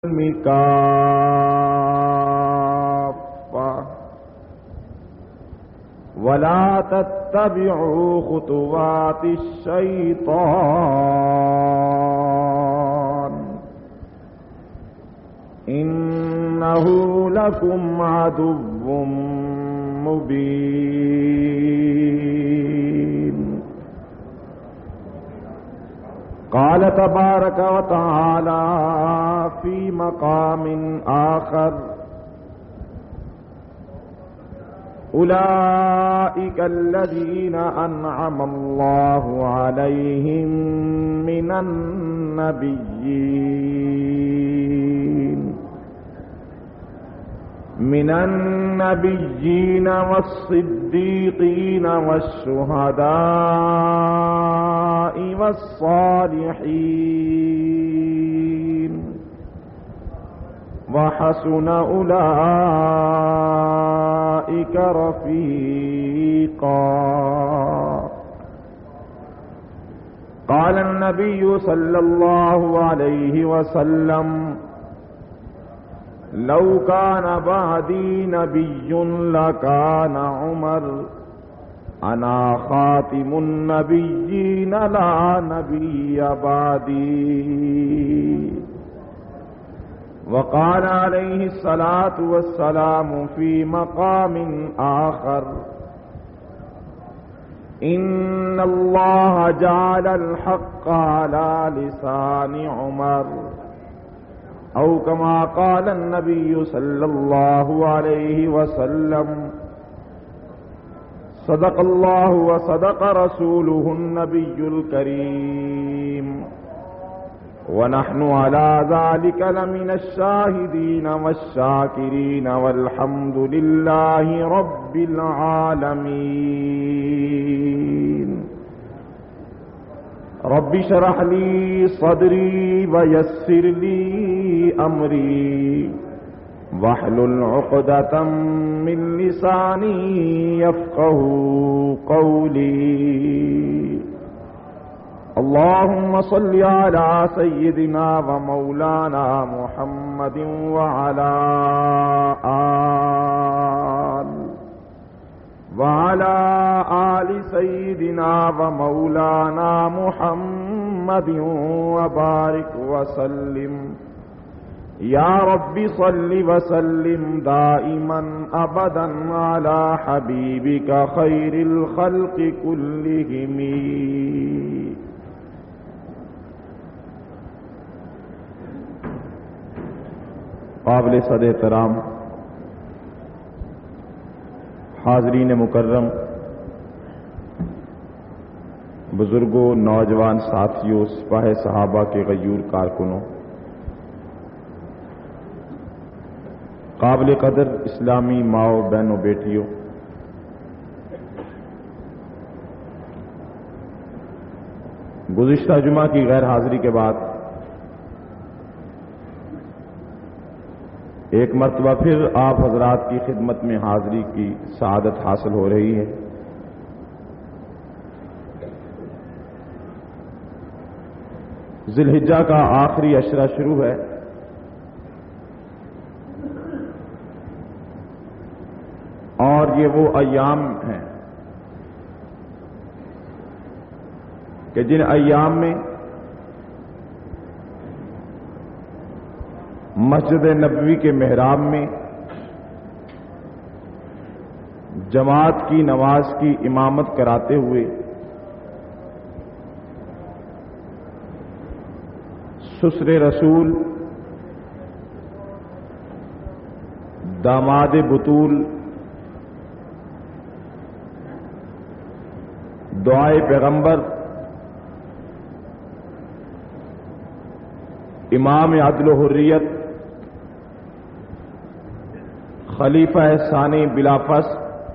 كافة ولا تتبعوا خطوات الشيطان إنه لكم عدو مبين. قال تبارك وتعالى في مقام آخر: أولئك الذين أنعم الله عليهم من النبيين والصديقين والشهداء والصالحين وحسن أولئك رفيقا. قال النبي صلى الله عليه وسلم: لو كان بعدي نبي لكان عمر، أنا خاتم النبيين لا نبي بعدي. وقال عليه الصلاة والسلام في مقام آخر: إن الله جعل الحق على لسان عمر، أو كما قال النبي صلى الله عليه وسلم: صدق الله وصدق رسوله النبي الكريم، ونحن على ذلك لمن الشاهدين والشاكرين، والحمد لله رب العالمين. رب اشرح لي صدري ويسر لي أمري واحلل عقدة من لساني يفقه قولي. اللهم صل على سيدنا ومولانا محمد وعلى آل سيدنا ومولانا محمد وبارك وسلم. يا رب صل وسلم دائما أبدا على حبيبك خير الخلق كلهم. قابل صد احترام حاضرین مکرم، بزرگوں، نوجوان ساتھیوں، سپاہ صحابہ کے غیور کارکنوں، قابل قدر اسلامی ماؤں، بہنوں، بیٹیوں، گزشتہ جمعہ کی غیر حاضری کے بعد ایک مرتبہ پھر آپ حضرات کی خدمت میں حاضری کی سعادت حاصل ہو رہی ہے۔ ذی الحجہ کا آخری عشرہ شروع ہے، اور یہ وہ ایام ہیں کہ جن ایام میں مسجد نبوی کے محراب میں جماعت کی نماز کی امامت کراتے ہوئے سسر رسول، داماد بطول، دعائے پیغمبر، امام عدل و حریت، خلیفہ ثانی بلا فصل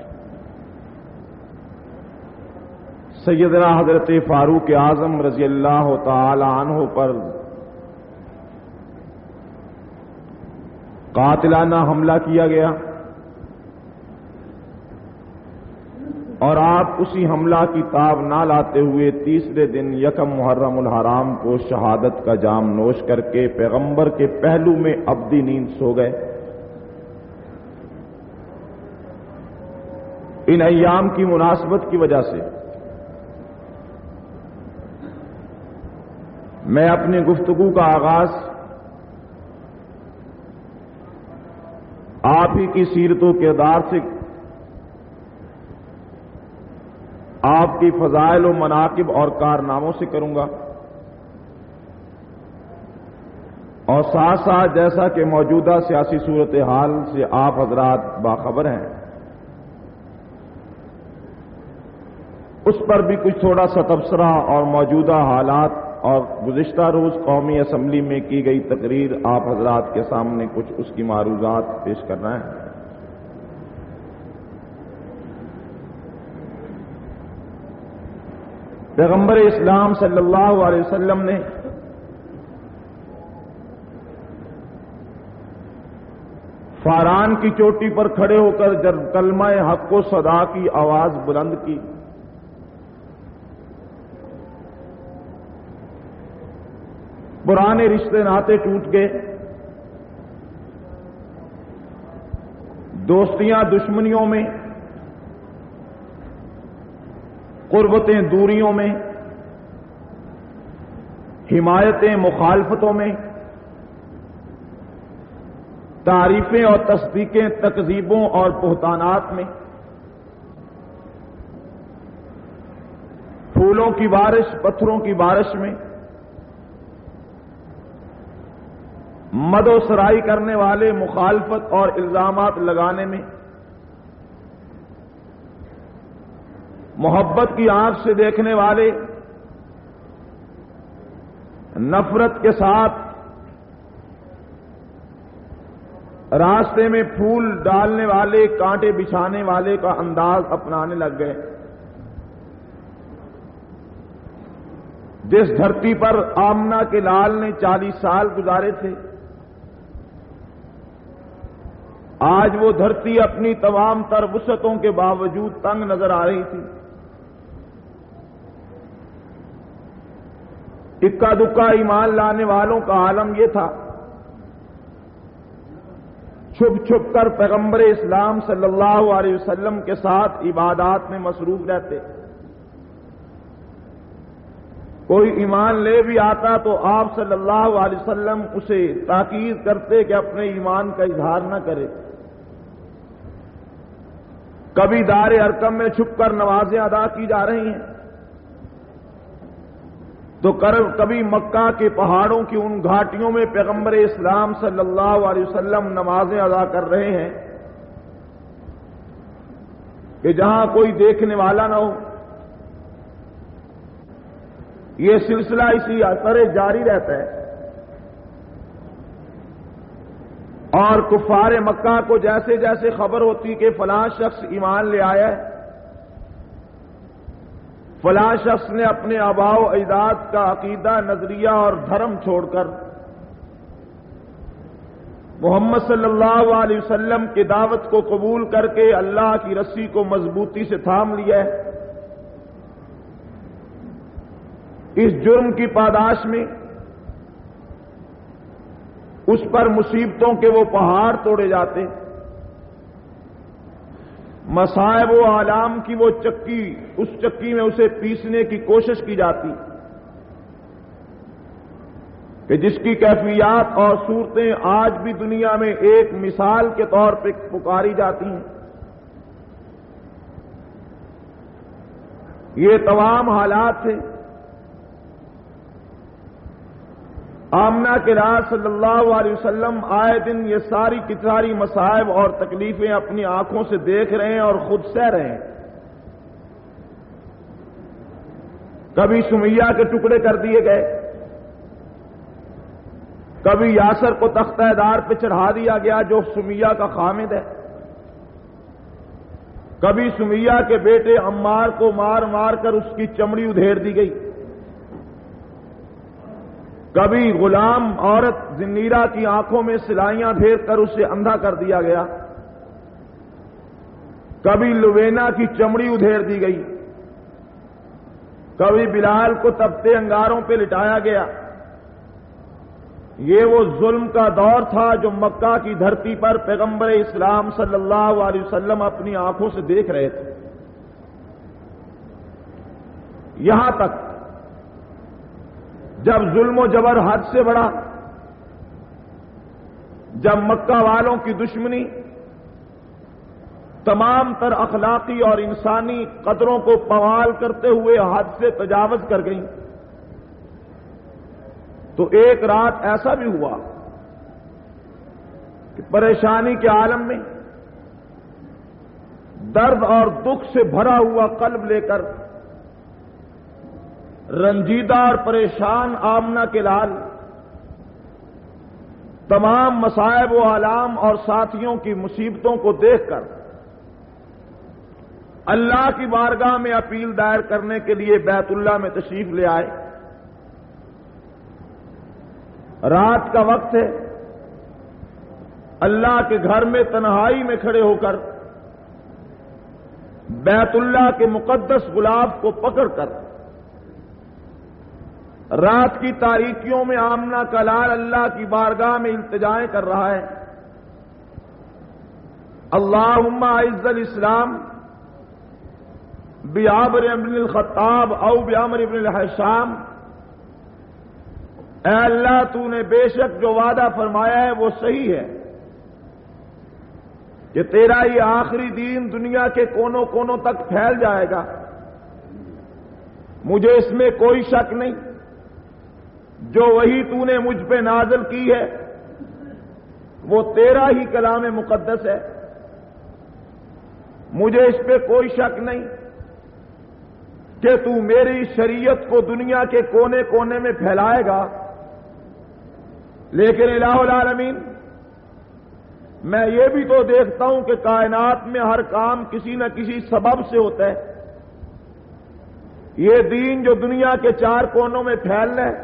سیدنا حضرت فاروق اعظم رضی اللہ تعالی عنہ پر قاتلانہ حملہ کیا گیا، اور آپ اسی حملہ کی تاب نہ لاتے ہوئے تیسرے دن یکم محرم الحرام کو شہادت کا جام نوش کر کے پیغمبر کے پہلو میں ابدی نیند سو گئے۔ ان ایام کی مناسبت کی وجہ سے میں اپنی گفتگو کا آغاز آپ ہی کی سیرت و کردار سے، آپ کی فضائل و مناقب اور کارناموں سے کروں گا، اور ساتھ ساتھ جیسا کہ موجودہ سیاسی صورتحال سے آپ حضرات باخبر ہیں، اس پر بھی کچھ تھوڑا سا تبصرہ اور موجودہ حالات اور گزشتہ روز قومی اسمبلی میں کی گئی تقریر آپ حضرات کے سامنے کچھ اس کی معروضات پیش کرنا ہے۔ پیغمبر اسلام صلی اللہ علیہ وسلم نے فاران کی چوٹی پر کھڑے ہو کر جب کلمہ حق و صدا کی آواز بلند کی، پرانے رشتے ناطے ٹوٹ گئے، دوستیاں دشمنیوں میں، قربتیں دوریوں میں، حمایتیں مخالفتوں میں، تعریفیں اور تصدیقیں تکذیبوں اور بہتانات میں، پھولوں کی بارش پتھروں کی بارش میں، مد و سرائی کرنے والے مخالفت اور الزامات لگانے میں، محبت کی آنکھ سے دیکھنے والے نفرت کے ساتھ راستے میں پھول ڈالنے والے کانٹے بچھانے والے کا انداز اپنانے لگ گئے۔ جس دھرتی پر آمنہ کے لال نے 40 سال گزارے تھے، آج وہ دھرتی اپنی تمام تر وسعتوں کے باوجود تنگ نظر آ رہی تھی۔ اکا دکا ایمان لانے والوں کا عالم یہ تھا، چھپ چھپ کر پیغمبر اسلام صلی اللہ علیہ وسلم کے ساتھ عبادات میں مصروف رہتے۔ کوئی ایمان لے بھی آتا تو آپ صلی اللہ علیہ وسلم اسے تاکید کرتے کہ اپنے ایمان کا اظہار نہ کرے۔ کبھی دار ارقم میں چھپ کر نمازیں ادا کی جا رہی ہیں تو کبھی مکہ کے پہاڑوں کی ان گھاٹیوں میں پیغمبر اسلام صلی اللہ علیہ وسلم نمازیں ادا کر رہے ہیں کہ جہاں کوئی دیکھنے والا نہ ہو۔ یہ سلسلہ اسی طرح جاری رہتا ہے، اور کفار مکہ کو جیسے جیسے خبر ہوتی کہ فلاں شخص ایمان لے آیا ہے، فلاں شخص نے اپنے آباء و اجداد کا عقیدہ، نظریہ اور دھرم چھوڑ کر محمد صلی اللہ علیہ وسلم کی دعوت کو قبول کر کے اللہ کی رسی کو مضبوطی سے تھام لیا ہے، اس جرم کی پاداش میں اس پر مصیبتوں کے وہ پہاڑ توڑے جاتے، مصائب و آلام کی وہ چکی، اس چکی میں اسے پیسنے کی کوشش کی جاتی کہ جس کی کیفیات اور صورتیں آج بھی دنیا میں ایک مثال کے طور پہ پکاری جاتی ہیں۔ یہ تمام حالات تھے۔ آمنہ کے راز صلی اللہ علیہ وسلم آئے دن یہ ساری کی ساری مصائب اور تکلیفیں اپنی آنکھوں سے دیکھ رہے ہیں اور خود سہ رہے ہیں۔ کبھی سمیہ کے ٹکڑے کر دیے گئے، کبھی یاسر کو تختہ دار پہ چڑھا دیا گیا جو سمیہ کا خامد ہے، کبھی سمیہ کے بیٹے عمار کو مار مار کر اس کی چمڑی ادھیڑ دی گئی، کبھی غلام عورت زنیرہ کی آنکھوں میں سلائیاں پھیر کر اسے اندھا کر دیا گیا، کبھی لوینا کی چمڑی ادھیڑ دی گئی، کبھی بلال کو تپتے انگاروں پہ لٹایا گیا۔ یہ وہ ظلم کا دور تھا جو مکہ کی دھرتی پر پیغمبر اسلام صلی اللہ علیہ وسلم اپنی آنکھوں سے دیکھ رہے تھے۔ یہاں تک جب ظلم و جبر حد سے بڑھا، جب مکہ والوں کی دشمنی تمام تر اخلاقی اور انسانی قدروں کو پوال کرتے ہوئے حد سے تجاوز کر گئی، تو ایک رات ایسا بھی ہوا کہ پریشانی کے عالم میں درد اور دکھ سے بھرا ہوا قلب لے کر رنجیدہ اور پریشان آمنہ کے لال تمام مصائب و آلام اور ساتھیوں کی مصیبتوں کو دیکھ کر اللہ کی بارگاہ میں اپیل دائر کرنے کے لیے بیت اللہ میں تشریف لے آئے۔ رات کا وقت ہے، اللہ کے گھر میں تنہائی میں کھڑے ہو کر بیت اللہ کے مقدس غلاف کو پکڑ کر رات کی تاریکیوں میں آمنہ کا لال اللہ کی بارگاہ میں التجائیں کر رہا ہے۔ اللہم اعز الاسلام بعمر بن الخطاب او بعمر بن الحشام، اے اللہ تو نے بے شک جو وعدہ فرمایا ہے وہ صحیح ہے کہ تیرا یہ آخری دین دنیا کے کونوں کونوں تک پھیل جائے گا، مجھے اس میں کوئی شک نہیں۔ جو وحی تو نے مجھ پہ نازل کی ہے وہ تیرا ہی کلام مقدس ہے، مجھے اس پہ کوئی شک نہیں کہ تو میری شریعت کو دنیا کے کونے کونے میں پھیلائے گا، لیکن الہ العالمین میں یہ بھی تو دیکھتا ہوں کہ کائنات میں ہر کام کسی نہ کسی سبب سے ہوتا ہے۔ یہ دین جو دنیا کے چار کونوں میں پھیل رہا ہے،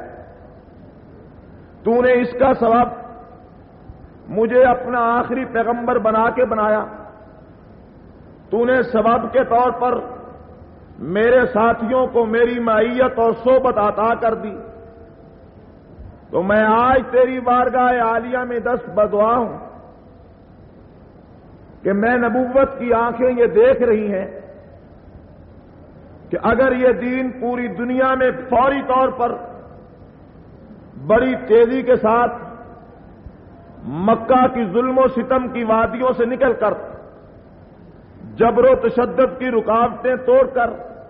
تو نے اس کا سبب مجھے اپنا آخری پیغمبر بنا کے بنایا، تو نے سبب کے طور پر میرے ساتھیوں کو میری معیت اور صحبت عطا کر دی، تو میں آج تیری بارگاہ عالیہ میں دست بدعا ہوں کہ میں نبوت کی آنکھیں یہ دیکھ رہی ہیں کہ اگر یہ دین پوری دنیا میں فوری طور پر بڑی تیزی کے ساتھ مکہ کی ظلم و ستم کی وادیوں سے نکل کر جبر و تشدد کی رکاوٹیں توڑ کر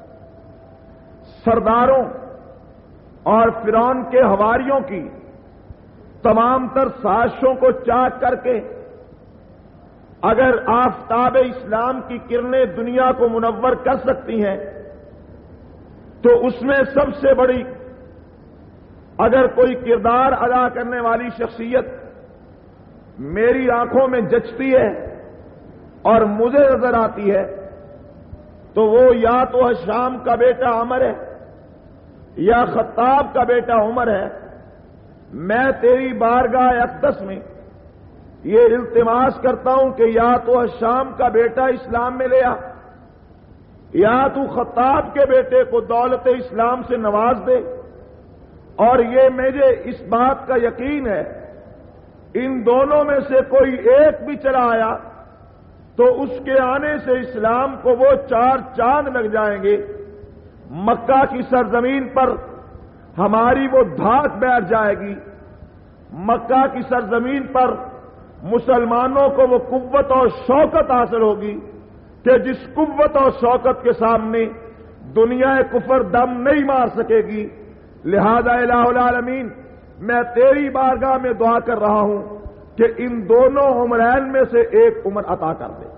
سرداروں اور فرعون کے حواریوں کی تمام تر سازشوں کو چاک کر کے اگر آفتاب اسلام کی کرنیں دنیا کو منور کر سکتی ہیں، تو اس میں سب سے بڑی اگر کوئی کردار ادا کرنے والی شخصیت میری آنکھوں میں جچتی ہے اور مجھے نظر آتی ہے تو وہ یا تو حشام کا بیٹا عمر ہے یا خطاب کا بیٹا عمر ہے۔ میں تیری بارگاہ اقدس میں یہ التماس کرتا ہوں کہ یا تو حشام کا بیٹا اسلام میں لے آ، یا تو خطاب کے بیٹے کو دولت اسلام سے نواز دے، اور یہ مجھے اس بات کا یقین ہے ان دونوں میں سے کوئی ایک بھی چلا آیا تو اس کے آنے سے اسلام کو وہ چار چاند لگ جائیں گے، مکہ کی سرزمین پر ہماری وہ دھاک بیٹھ جائے گی، مکہ کی سرزمین پر مسلمانوں کو وہ قوت اور شوکت حاصل ہوگی کہ جس قوت اور شوکت کے سامنے دنیا کفر دم نہیں مار سکے گی۔ لہذا الہ العالمین میں تیری بارگاہ میں دعا کر رہا ہوں کہ ان دونوں عمرین میں سے ایک عمر عطا کر دے۔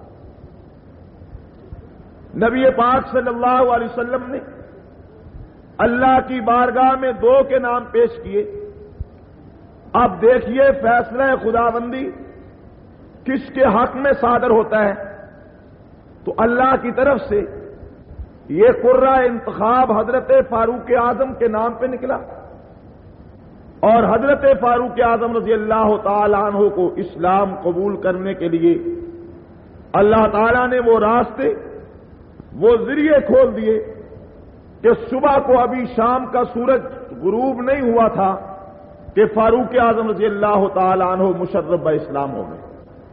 نبی پاک صلی اللہ علیہ وسلم نے اللہ کی بارگاہ میں دو کے نام پیش کیے۔ اب دیکھیے فیصلہ خداوندی کس کے حق میں صادر ہوتا ہے، تو اللہ کی طرف سے یہ قرہ انتخاب حضرت فاروق اعظم کے نام پہ نکلا، اور حضرت فاروق اعظم رضی اللہ تعالی عنہ کو اسلام قبول کرنے کے لیے اللہ تعالیٰ نے وہ راستے، وہ ذریعے کھول دیے کہ صبح کو ابھی شام کا سورج غروب نہیں ہوا تھا کہ فاروق اعظم رضی اللہ تعالیٰ عنہ مشرف اسلام ہو گئے۔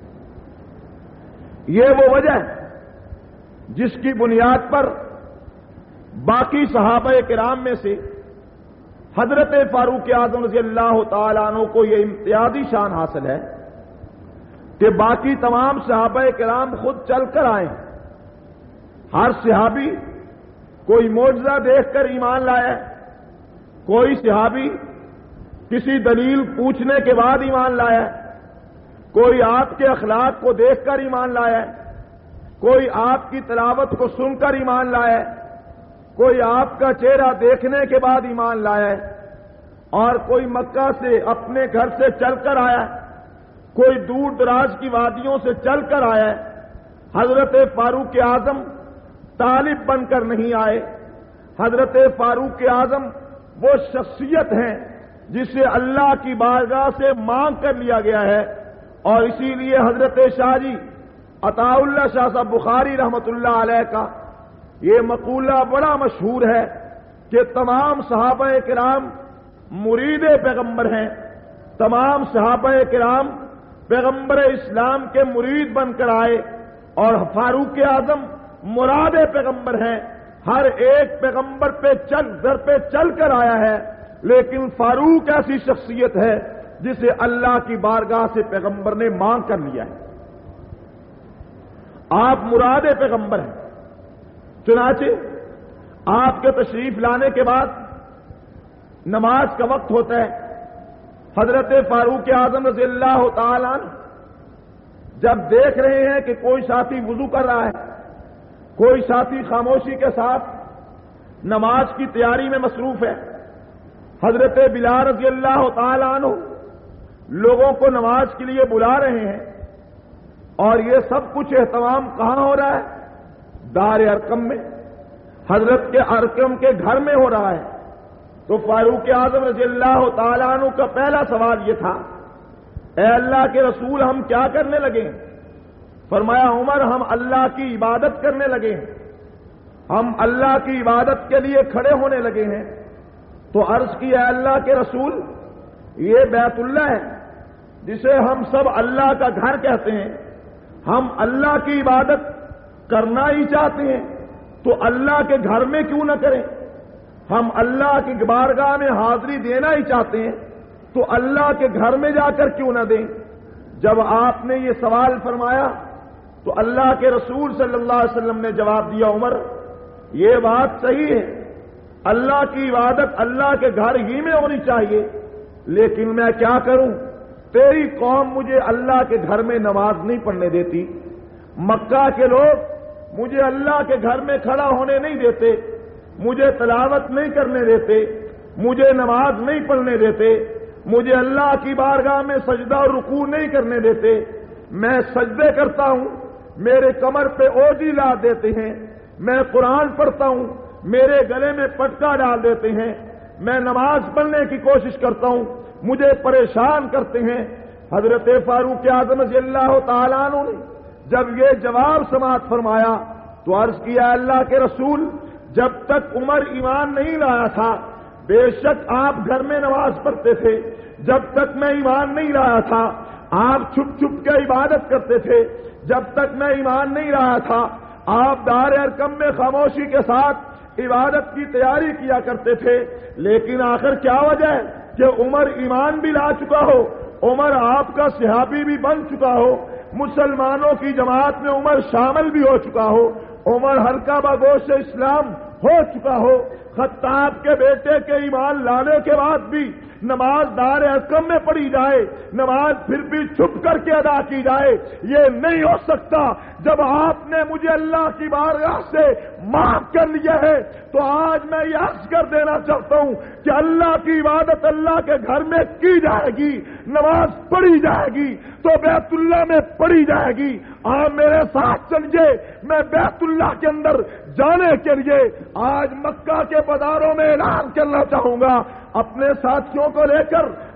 یہ وہ وجہ ہے جس کی بنیاد پر باقی صحابہ کرام میں سے حضرت فاروق اعظم رضی اللہ تعالیٰ عنہ کو یہ امتیازی شان حاصل ہے کہ باقی تمام صحابہ کرام خود چل کر آئے۔ ہر صحابی کوئی معجزہ دیکھ کر ایمان لایا، کوئی صحابی کسی دلیل پوچھنے کے بعد ایمان لایا، کوئی آپ کے اخلاق کو دیکھ کر ایمان لایا، کوئی آپ کی تلاوت کو سن کر ایمان لایا، کوئی آپ کا چہرہ دیکھنے کے بعد ایمان لایا، اور کوئی مکہ سے اپنے گھر سے چل کر آیا، کوئی دور دراز کی وادیوں سے چل کر آیا۔ حضرت فاروق اعظم طالب بن کر نہیں آئے، حضرت فاروق اعظم وہ شخصیت ہیں جسے اللہ کی بارگاہ سے مانگ کر لیا گیا ہے، اور اسی لیے حضرت شاہ جی عطا اللہ شاہ صاحب بخاری رحمت اللہ علیہ کا یہ مقولہ بڑا مشہور ہے کہ تمام صحابہ کرام مرید پیغمبر ہیں، تمام صحابہ کرام پیغمبر اسلام کے مرید بن کر آئے، اور فاروق اعظم مراد پیغمبر ہیں۔ ہر ایک پیغمبر پہ چل کر آیا ہے، لیکن فاروق ایسی شخصیت ہے جسے اللہ کی بارگاہ سے پیغمبر نے مانگ کر لیا ہے۔ آپ مراد پیغمبر ہیں۔ چنانچہ آپ کے تشریف لانے کے بعد نماز کا وقت ہوتا ہے۔ حضرت فاروق اعظم رضی اللہ تعالیٰ عنہ جب دیکھ رہے ہیں کہ کوئی ساتھی وضو کر رہا ہے، کوئی ساتھی خاموشی کے ساتھ نماز کی تیاری میں مصروف ہے، حضرت بلال رضی اللہ تعالیٰ عنہ لوگوں کو نماز کے لیے بلا رہے ہیں، اور یہ سب کچھ اہتمام کہاں ہو رہا ہے؟ دار ارقم میں، حضرت کے ارقم کے گھر میں ہو رہا ہے۔ تو فاروق اعظم رضی اللہ تعالیٰ عنہ کا پہلا سوال یہ تھا، اے اللہ کے رسول ہم کیا کرنے لگے ہیں؟ فرمایا عمر ہم اللہ کی عبادت کرنے لگے ہیں، ہم اللہ کی عبادت کے لیے کھڑے ہونے لگے ہیں۔ تو عرض کی اے اللہ کے رسول یہ بیت اللہ ہے جسے ہم سب اللہ کا گھر کہتے ہیں، ہم اللہ کی عبادت کرنا ہی چاہتے ہیں تو اللہ کے گھر میں کیوں نہ کریں؟ ہم اللہ کی بارگاہ میں حاضری دینا ہی چاہتے ہیں تو اللہ کے گھر میں جا کر کیوں نہ دیں؟ جب آپ نے یہ سوال فرمایا تو اللہ کے رسول صلی اللہ علیہ وسلم نے جواب دیا، عمر یہ بات صحیح ہے، اللہ کی عبادت اللہ کے گھر ہی میں ہونی چاہیے، لیکن میں کیا کروں؟ تیری قوم مجھے اللہ کے گھر میں نماز نہیں پڑھنے دیتی، مکہ کے لوگ مجھے اللہ کے گھر میں کھڑا ہونے نہیں دیتے، مجھے تلاوت نہیں کرنے دیتے، مجھے نماز نہیں پڑھنے دیتے، مجھے اللہ کی بارگاہ میں سجدہ اور رکوع نہیں کرنے دیتے، میں سجدے کرتا ہوں، میرے کمر پہ اوجی لا دیتے ہیں، میں قرآن پڑھتا ہوں، میرے گلے میں پٹکا ڈال دیتے ہیں، میں نماز پڑھنے کی کوشش کرتا ہوں، مجھے پریشان کرتے ہیں۔ حضرت فاروق اعظم رضی اللہ تعالیٰ عنہ نے جب یہ جواب سماعت فرمایا تو عرض کیا اللہ کے رسول جب تک عمر ایمان نہیں لایا تھا بے شک آپ گھر میں نماز پڑھتے تھے، جب تک میں ایمان نہیں لایا تھا آپ چھپ چھپ کے عبادت کرتے تھے، جب تک میں ایمان نہیں لایا تھا آپ دار ارقم میں خاموشی کے ساتھ عبادت کی تیاری کیا کرتے تھے، لیکن آخر کیا وجہ ہے کہ عمر ایمان بھی لا چکا ہو، عمر آپ کا صحابی بھی بن چکا ہو، مسلمانوں کی جماعت میں عمر شامل بھی ہو چکا ہو، عمر حلقہ بگوش اسلام ہو چکا ہو، خطاب کے بیٹے کے ایمان لانے کے بعد بھی نماز دار ارقم میں پڑھی جائے، نماز پھر بھی چھپ کر کے ادا کی جائے، یہ نہیں ہو سکتا۔ جب آپ نے مجھے اللہ کی بارگاہ سے معاف کر لیا ہے تو آج میں یہ عرض کر دینا چاہتا ہوں کہ اللہ کی عبادت اللہ کے گھر میں کی جائے گی، نماز پڑھی جائے گی تو بیت اللہ میں پڑھی جائے گی۔ آپ میرے ساتھ چلیے، میں بیت اللہ کے اندر جانے کے لیے آج مکہ کے بازاروں میں اعلان کرنا چاہوں گا، اپنے ساتھیوں کو لے کر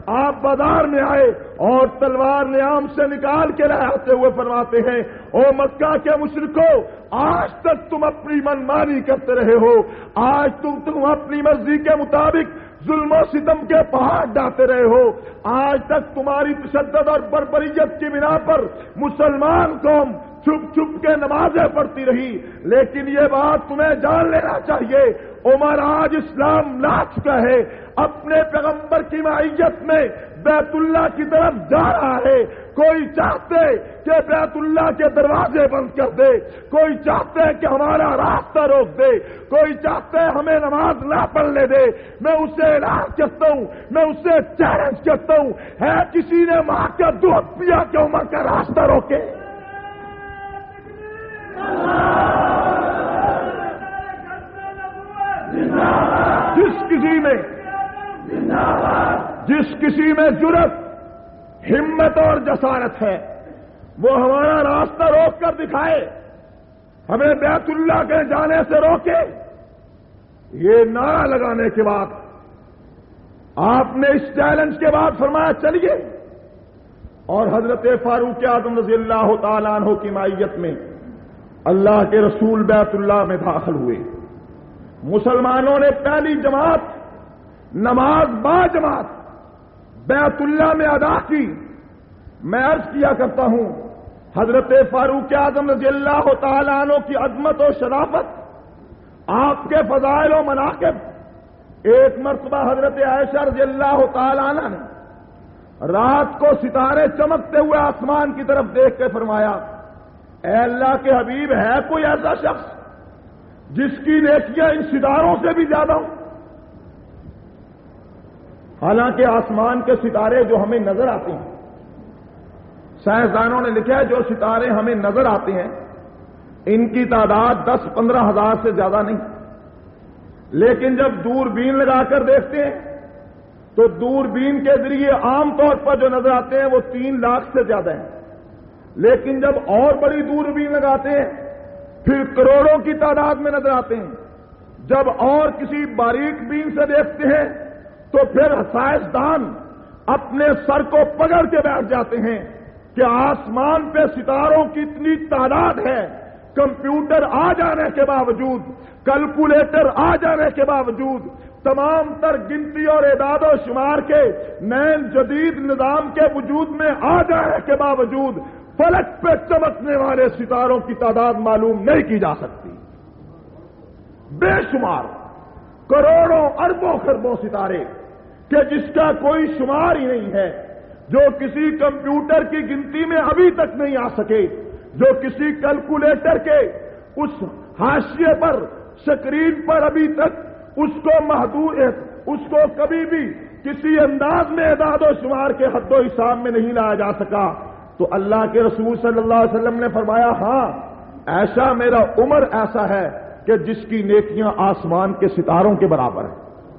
آپ بازار میں آئے اور تلوار نیام سے نکال کے لہراتے ہوئے فرماتے ہیں، او مکہ کے مشرکو، آج تک تم اپنی منمانی کرتے رہے ہو، آج تم اپنی مرضی کے مطابق ظلم و ستم کے پہاڑ ڈالتے رہے ہو، آج تک تمہاری تشدد اور بربریت کی بنا پر مسلمان قوم چھپ چھپ کے نمازیں پڑھتی رہی، لیکن یہ بات تمہیں جان لینا چاہیے، عمر آج اسلام لا چکا ہے، اپنے پیغمبر کی معیت میں بیت اللہ کی طرف جا رہا ہے۔ کوئی چاہتے کہ بیت اللہ کے دروازے بند کر دے، کوئی چاہتے کہ ہمارا راستہ روک دے، کوئی چاہتے ہمیں نماز نہ پڑھنے دے، میں اسے اعلان کرتا ہوں، میں اسے چیلنج کرتا ہوں، ہے کسی نے ماں کا دودھ پیا کہ عمر کا راستہ روکے؟ جس کسی میں جرأت، ہمت اور جسارت ہے، وہ ہمارا راستہ روک کر دکھائے، ہمیں بیت اللہ کے جانے سے روکے۔ یہ نعرہ لگانے کے بعد آپ نے اس چیلنج کے بعد فرمایا چلیے، اور حضرت فاروق اعظم رضی اللہ تعالیٰ عنہ کی معیت میں اللہ کے رسول بیت اللہ میں داخل ہوئے۔ مسلمانوں نے پہلی جماعت نماز با جماعت بیت اللہ میں ادا کی۔ میں عرض کیا کرتا ہوں، حضرت فاروق اعظم رضی اللہ تعالیٰ عنہ کی عظمت و شرافت، آپ کے فضائل و مناقب، ایک مرتبہ حضرت عائشہ رضی اللہ تعالیٰ عنہ نے رات کو ستارے چمکتے ہوئے آسمان کی طرف دیکھ کے فرمایا، اے اللہ کے حبیب، ہے کوئی ایسا شخص جس کی نیکیاں ان ستاروں سے بھی زیادہ ہوں؟ حالانکہ آسمان کے ستارے جو ہمیں نظر آتے ہیں، سائنسدانوں نے لکھا ہے جو ستارے ہمیں نظر آتے ہیں ان کی تعداد 10-15 ہزار سے زیادہ نہیں، لیکن جب دوربین لگا کر دیکھتے ہیں تو دوربین کے ذریعے عام طور پر جو نظر آتے ہیں وہ 3 لاکھ سے زیادہ ہیں، لیکن جب اور بڑی دوربین لگاتے ہیں پھر کروڑوں کی تعداد میں نظر آتے ہیں، جب اور کسی باریک بین سے دیکھتے ہیں تو پھر سائنسدان اپنے سر کو پکڑ کے بیٹھ جاتے ہیں کہ آسمان پہ ستاروں کی اتنی تعداد ہے، کمپیوٹر آ جانے کے باوجود، کیلکولیٹر آ جانے کے باوجود، تمام تر گنتی اور اعداد و شمار کے نئے جدید نظام کے وجود میں آ جانے کے باوجود فلک پہ چمکنے والے ستاروں کی تعداد معلوم نہیں کی جا سکتی۔ بے شمار، کروڑوں اربوں خربوں ستارے کہ جس کا کوئی شمار ہی نہیں ہے، جو کسی کمپیوٹر کی گنتی میں ابھی تک نہیں آ سکے، جو کسی کیلکولیٹر کے اس حاشیے پر، سکرین پر ابھی تک اس کو محدود، اس کو کبھی بھی کسی انداز میں اعداد و شمار کے حد و حساب میں نہیں لایا جا سکا۔ تو اللہ کے رسول صلی اللہ علیہ وسلم نے فرمایا، ہاں ایسا میرا عمر ایسا ہے کہ جس کی نیکیاں آسمان کے ستاروں کے برابر ہیں،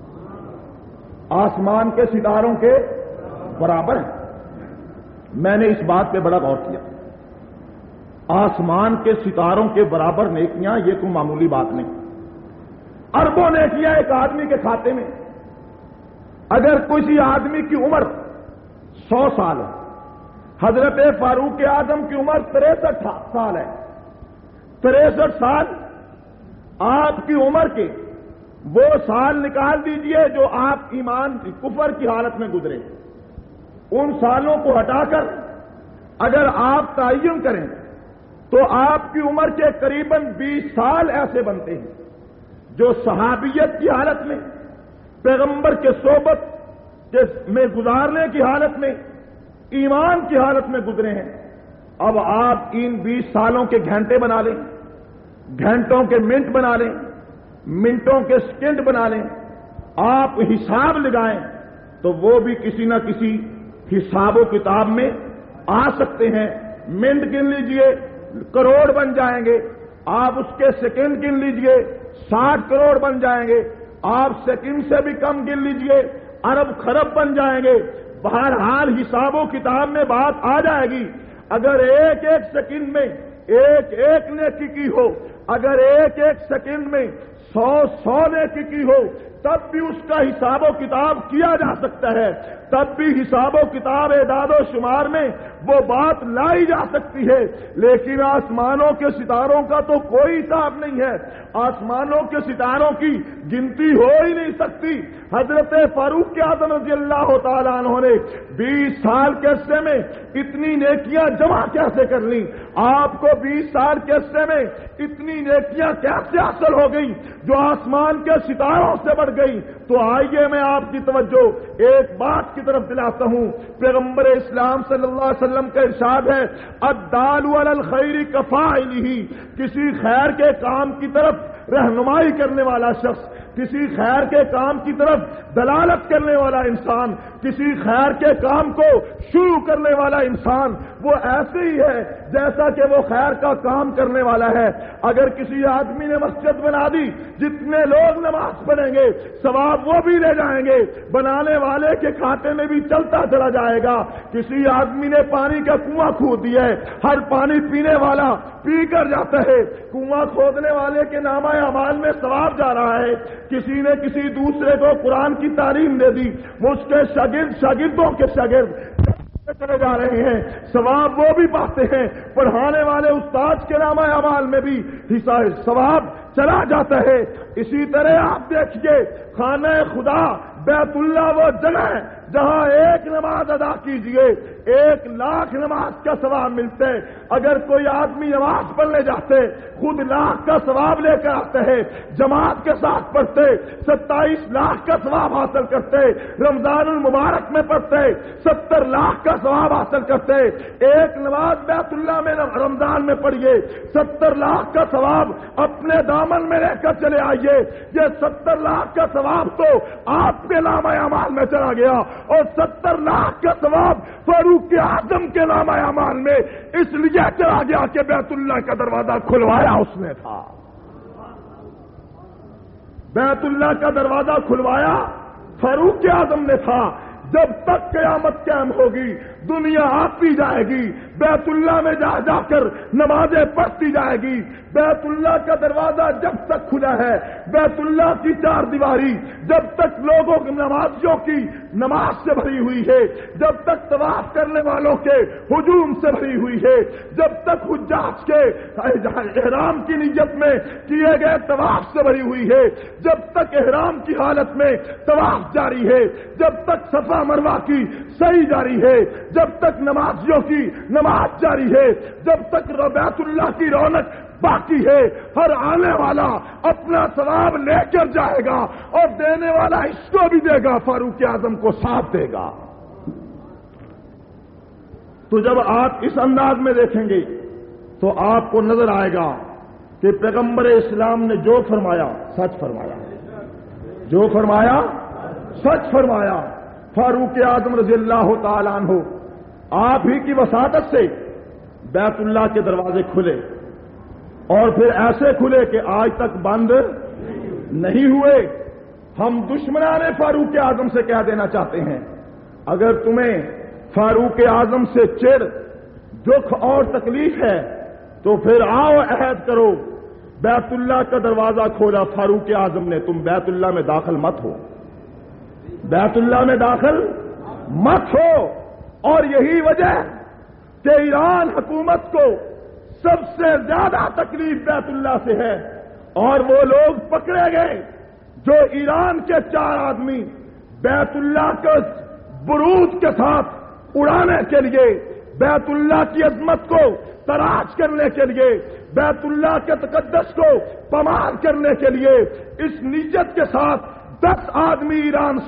آسمان کے ستاروں کے برابر ہیں۔ میں نے اس بات پہ بڑا غور کیا، آسمان کے ستاروں کے برابر نیکیاں یہ کوئی معمولی بات نہیں، اربوں نیکیاں ایک آدمی کے کھاتے میں۔ اگر کسی آدمی کی عمر 100 سال ہے، حضرت فاروق اعظم کی عمر 63 سال ہے، 63 سال آپ کی عمر کے وہ سال نکال دیجئے جو آپ ایمان کفر کی حالت میں گزرے، ان سالوں کو ہٹا کر اگر آپ تعین کریں تو آپ کی عمر کے قریباً 20 سال ایسے بنتے ہیں جو صحابیت کی حالت میں، پیغمبر کے صحبت میں گزارنے کی حالت میں، ایمان کی حالت میں گزرے ہیں۔ اب آپ ان 20 سالوں کے گھنٹے بنا لیں، گھنٹوں کے منٹ بنا لیں، منٹوں کے سیکنڈ بنا لیں، آپ حساب لگائیں تو وہ بھی کسی نہ کسی حساب و کتاب میں آ سکتے ہیں۔ منٹ گن لیجئے، کروڑ بن جائیں گے، آپ اس کے سیکنڈ گن لیجئے، 60 کروڑ بن جائیں گے، آپ سیکنڈ سے بھی کم گن لیجئے، ارب خرب بن جائیں گے۔ بہرحال حساب و کتاب میں بات آ جائے گی۔ اگر ایک سیکنڈ میں ایک نیکی کی ہو، اگر ایک سیکنڈ میں 100 نیکی کی ہو تب بھی اس کا حساب و کتاب کیا جا سکتا ہے، تب بھی حساب و کتاب اعداد و شمار میں وہ بات لائی جا سکتی ہے، لیکن آسمانوں کے ستاروں کا تو کوئی حساب نہیں ہے، آسمانوں کے ستاروں کی گنتی ہو ہی نہیں سکتی۔ حضرت فاروق اعظم رضی اللہ تعالیٰ عنہ نے 20 سال کے عرصے میں اتنی نیکیاں جمع کیسے کر لیں؟ آپ کو 20 سال کے عرصے میں اتنی نیکیاں کیسے حاصل ہو گئی جو آسمان کے ستاروں سے بڑھ گئی؟ تو آئیے میں آپ کی توجہ ایک بات کی طرف دلاتا ہوں۔ پیغمبر اسلام صلی اللہ علیہ وسلم کا ارشاد ہے، الدال علی الخیر کفاعلہ، کسی خیر کے کام کی طرف رہنمائی کرنے والا شخص، کسی خیر کے کام کی طرف دلالت کرنے والا انسان، کسی خیر کے کام کو شروع کرنے والا انسان، وہ ایسے ہی ہے جیسا کہ وہ خیر کا کام کرنے والا ہے۔ اگر کسی آدمی نے مسجد بنا دی، جتنے لوگ نماز پڑھیں گے ثواب وہ بھی لے جائیں گے، بنانے والے کے کھاتے میں بھی چلتا چلا جائے گا۔ کسی آدمی نے پانی کا کنواں کھود دیا ہے، ہر پانی پینے والا پی کر جاتا ہے، کنواں کھودنے والے کے نامہ اعمال میں ثواب جا رہا ہے۔ کسی نے کسی دوسرے کو قرآن کی تعلیم دے دی، وہ اس کے شاگردوں کے شاگرد چلے جا رہے ہیں، ثواب وہ بھی پاتے ہیں، پڑھانے والے استاد کے نامہ اعمال میں بھی ثواب چلا جاتا ہے۔ اسی طرح آپ دیکھیے خانہ خدا بیت اللہ وہ جگہ ہے جہاں ایک نماز ادا کیجئے 1,00,000 نماز کا ثواب ملتا ہے۔ اگر کوئی آدمی نماز پڑھنے جاتے خود 1,00,000 کا ثواب لے کر آتے ہیں، جماعت کے ساتھ پڑھتے 27 لاکھ کا ثواب حاصل کرتے، رمضان المبارک میں پڑھتے 70 لاکھ کا ثواب حاصل کرتے۔ ایک نماز بیت اللہ میں رمضان میں پڑھیے 70 لاکھ کا ثواب اپنے دامن میں لے کر چلے آئیے۔ یہ 70 لاکھ کا ثواب تو آپ کے نامہ اعمال میں چلا گیا، اور 70 لاکھ کا ثواب فاروق اعظم کے نامہ اعمال میں اس لیے چلا گیا کہ بیت اللہ کا دروازہ کھلوایا اس نے تھا۔ بیت اللہ کا دروازہ کھلوایا فاروق اعظم نے تھا۔ جب تک قیامت قائم ہوگی دنیا آتی جائے گی، بیت اللہ میں جا جا کر نمازیں پڑھتی جائے گی۔ بیت اللہ کا دروازہ جب تک کھلا ہے، بیت اللہ کی 4 دیواری جب تک لوگوں کی نمازیوں کی نماز سے بھری ہوئی ہے، جب تک طواف کرنے والوں کے ہجوم سے بھری ہوئی ہے، جب تک حجاج کے احرام کی نیت میں کیے گئے طواف سے بھری ہوئی ہے، جب تک احرام کی حالت میں طواف جاری ہے، جب تک صفا مروہ کی سعی جاری ہے، جب تک نمازیوں کی نماز جاری ہے، جب تک بیت اللہ کی رونق باقی ہے، ہر آنے والا اپنا ثواب لے کر جائے گا اور دینے والا اس کو بھی دے گا، فاروق اعظم کو ساتھ دے گا۔ تو جب آپ اس انداز میں دیکھیں گے تو آپ کو نظر آئے گا کہ پیغمبر اسلام نے جو فرمایا سچ فرمایا، جو فرمایا سچ فرمایا۔ فاروق اعظم رضی اللہ تعالیٰ عنہ آپ ہی کی وساطت سے بیت اللہ کے دروازے کھلے، اور پھر ایسے کھلے کہ آج تک بند نہیں ہوئے۔ ہم دشمنان فاروق اعظم سے کہہ دینا چاہتے ہیں، اگر تمہیں فاروق اعظم سے چڑ، دکھ اور تکلیف ہے تو پھر آؤ عہد کرو۔ بیت اللہ کا دروازہ کھولا فاروق اعظم نے، تم بیت اللہ میں داخل مت ہو، بیت اللہ میں داخل مت ہو۔ اور یہی وجہ کہ ایران حکومت کو سب سے زیادہ تکلیف بیت اللہ سے ہے، اور وہ لوگ پکڑے گئے جو ایران کے 4 آدمی بیت اللہ کو بروج کے ساتھ اڑانے کے لیے، بیت اللہ کی عظمت کو تراش کرنے کے لیے، بیت اللہ کے تقدس کو پامال کرنے کے لیے اس نیت کے ساتھ 10 آدمی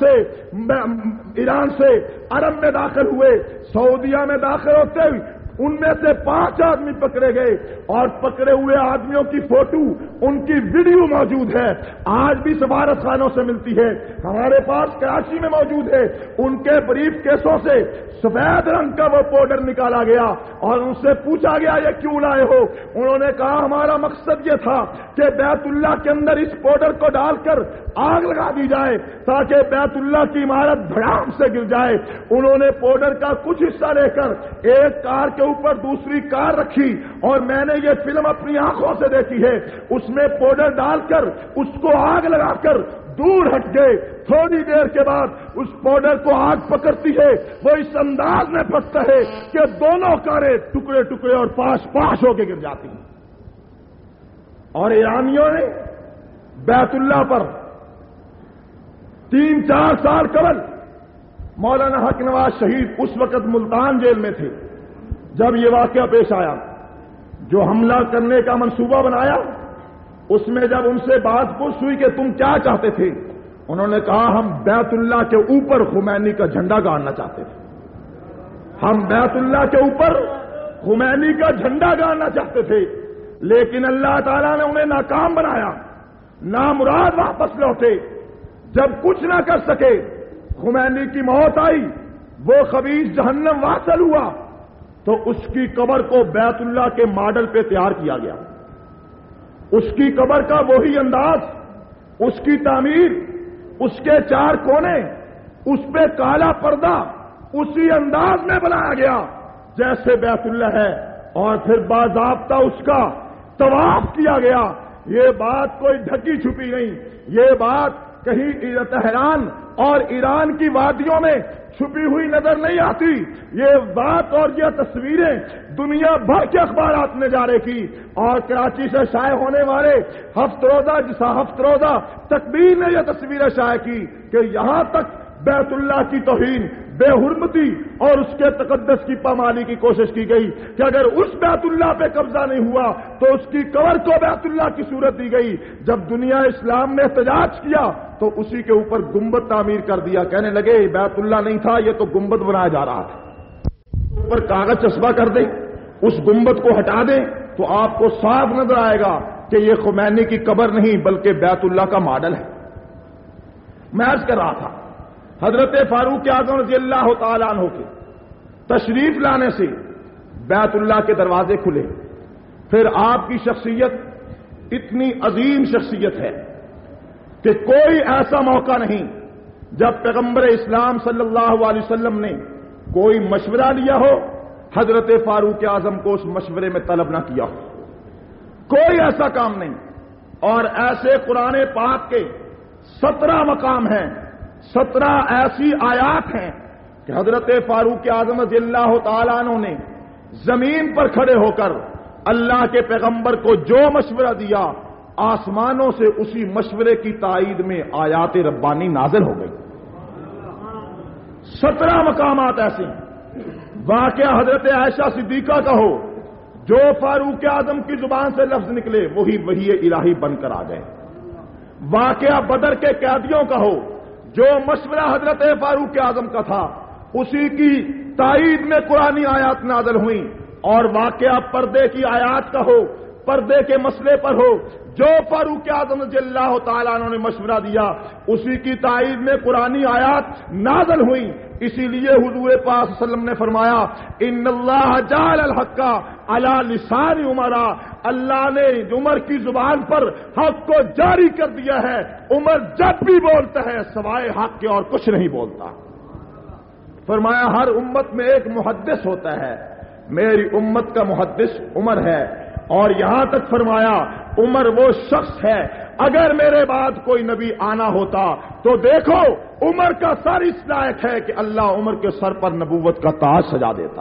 ایران سے عرب میں داخل ہوئے، سعودیہ میں داخل ہوتے ہوئے ان میں سے 5 آدمی پکڑے گئے، اور پکڑے ہوئے آدمیوں کی فوٹو، ان کی ویڈیو موجود ہے، آج بھی سفارت خانوں سے ملتی ہے، ہمارے پاس کراچی میں موجود ہے۔ ان کے بریف کیسوں سے سفید رنگ کا وہ پاؤڈر نکالا گیا اور ان سے پوچھا گیا یہ کیوں لائے ہو؟ انہوں نے کہا ہمارا مقصد یہ تھا کہ بیت اللہ کے اندر اس پاؤڈر کو ڈال کر آگ لگا دی جائے تاکہ بیت اللہ کی عمارت دھڑام سے گر جائے۔ انہوں نے پاؤڈر کا کچھ حصہ لے کر ایک کار کے اوپر دوسری کار رکھی اور میں نے یہ فلم اپنی آنکھوں سے دیکھی ہے، اس میں پاؤڈر ڈال کر اس کو آگ لگا کر دور ہٹ گئے، تھوڑی دیر کے بعد اس پاؤڈر کو آگ پکڑتی ہے، وہ اس انداز میں پھٹتا ہے کہ دونوں کاریں ٹکڑے ٹکڑے اور پاش پاش ہو کے گر جاتی ہیں۔ اور ایرانیوں نے بیت اللہ پر 3-4 سال قبل مولانا حق نواز شہید اس وقت ملتان جیل میں تھے جب یہ واقعہ پیش آیا، جو حملہ کرنے کا منصوبہ بنایا، اس میں جب ان سے بات پوچھ ہوئی کہ تم کیا چاہتے تھے، انہوں نے کہا ہم بیت اللہ کے اوپر خمینی کا جھنڈا گاڑنا چاہتے تھے، ہم بیت اللہ کے اوپر خمینی کا جھنڈا گاڑنا چاہتے تھے، لیکن اللہ تعالیٰ نے انہیں ناکام بنایا، نامراد واپس لوٹے۔ جب کچھ نہ کر سکے، خمینی کی موت آئی، وہ خبیث جہنم واصل ہوا، تو اس کی قبر کو بیت اللہ کے ماڈل پہ تیار کیا گیا۔ اس کی قبر کا وہی انداز، اس کی تعمیر، اس کے 4 کونے، اس پہ کالا پردہ اسی انداز میں بنایا گیا جیسے بیت اللہ ہے، اور پھر باضابطہ اس کا طواف کیا گیا۔ یہ بات کوئی ڈھکی چھپی نہیں، یہ بات کہیں تہران اور ایران کی وادیوں میں چھپی ہوئی نظر نہیں آتی، یہ بات اور یہ تصویریں دنیا بھر کے اخبارات نے جاری کی، اور کراچی سے شائع ہونے والے ہفت روزہ تکبیر نے یہ تصویریں شائع کی کہ یہاں تک بیت اللہ کی توہین، بے حرمتی اور اس کے تقدس کی پامالی کی کوشش کی گئی کہ اگر اس بیت اللہ پہ قبضہ نہیں ہوا تو اس کی قبر کو بیت اللہ کی صورت دی گئی۔ جب دنیا اسلام نے احتجاج کیا تو اسی کے اوپر گنبد تعمیر کر دیا، کہنے لگے بیت اللہ نہیں تھا، یہ تو گنبد بنایا جا رہا تھا۔ اوپر کاغذ چسپاں کر دیں، اس گنبد کو ہٹا دیں تو آپ کو صاف نظر آئے گا کہ یہ خمینی کی قبر نہیں بلکہ بیت اللہ کا ماڈل ہے۔ میں عرض کر رہا تھا، حضرت فاروق اعظم رضی اللہ تعالیٰ عنہ کے تشریف لانے سے بیت اللہ کے دروازے کھلے، پھر آپ کی شخصیت اتنی عظیم شخصیت ہے کہ کوئی ایسا موقع نہیں جب پیغمبر اسلام صلی اللہ علیہ وسلم نے کوئی مشورہ لیا ہو، حضرت فاروق اعظم کو اس مشورے میں طلب نہ کیا ہو، کوئی ایسا کام نہیں۔ اور ایسے قرآن پاک کے 17 مقام ہیں، 17 ایسی آیات ہیں کہ حضرت فاروق اعظم رضی اللہ تعالیٰ عنہ نے زمین پر کھڑے ہو کر اللہ کے پیغمبر کو جو مشورہ دیا، آسمانوں سے اسی مشورے کی تائید میں آیات ربانی نازل ہو گئی۔ 17 مقامات ایسے ہیں۔ واقعہ حضرت عائشہ صدیقہ کا ہو، جو فاروق اعظم کی زبان سے لفظ نکلے وہی الہی بن کر آ گئے۔ واقعہ بدر کے قیدیوں کا ہو، جو مشورہ حضرت فاروق اعظم کا تھا اسی کی تائید میں قرآنی آیات نازل ہوئیں۔ اور واقعہ پردے کی آیات کا ہو، پردے کے مسئلے پر ہو، جو فاروق اعظم رضی اللہ تعالیٰ عنہ نے مشورہ دیا اسی کی تائید میں قرآنی آیات نازل ہوئیں۔ اسی لیے حضور پاک صلی اللہ علیہ وسلم نے فرمایا ان اللہ جعل الحق علی لسان عمر، اللہ نے عمر کی زبان پر حق کو جاری کر دیا ہے، عمر جب بھی بولتا ہے سوائے حق کے اور کچھ نہیں بولتا۔ فرمایا ہر امت میں ایک محدث ہوتا ہے، میری امت کا محدث عمر ہے، اور یہاں تک فرمایا عمر وہ شخص ہے اگر میرے بعد کوئی نبی آنا ہوتا تو دیکھو عمر کا سر اس لائق ہے کہ اللہ عمر کے سر پر نبوت کا تاج سجا دیتا۔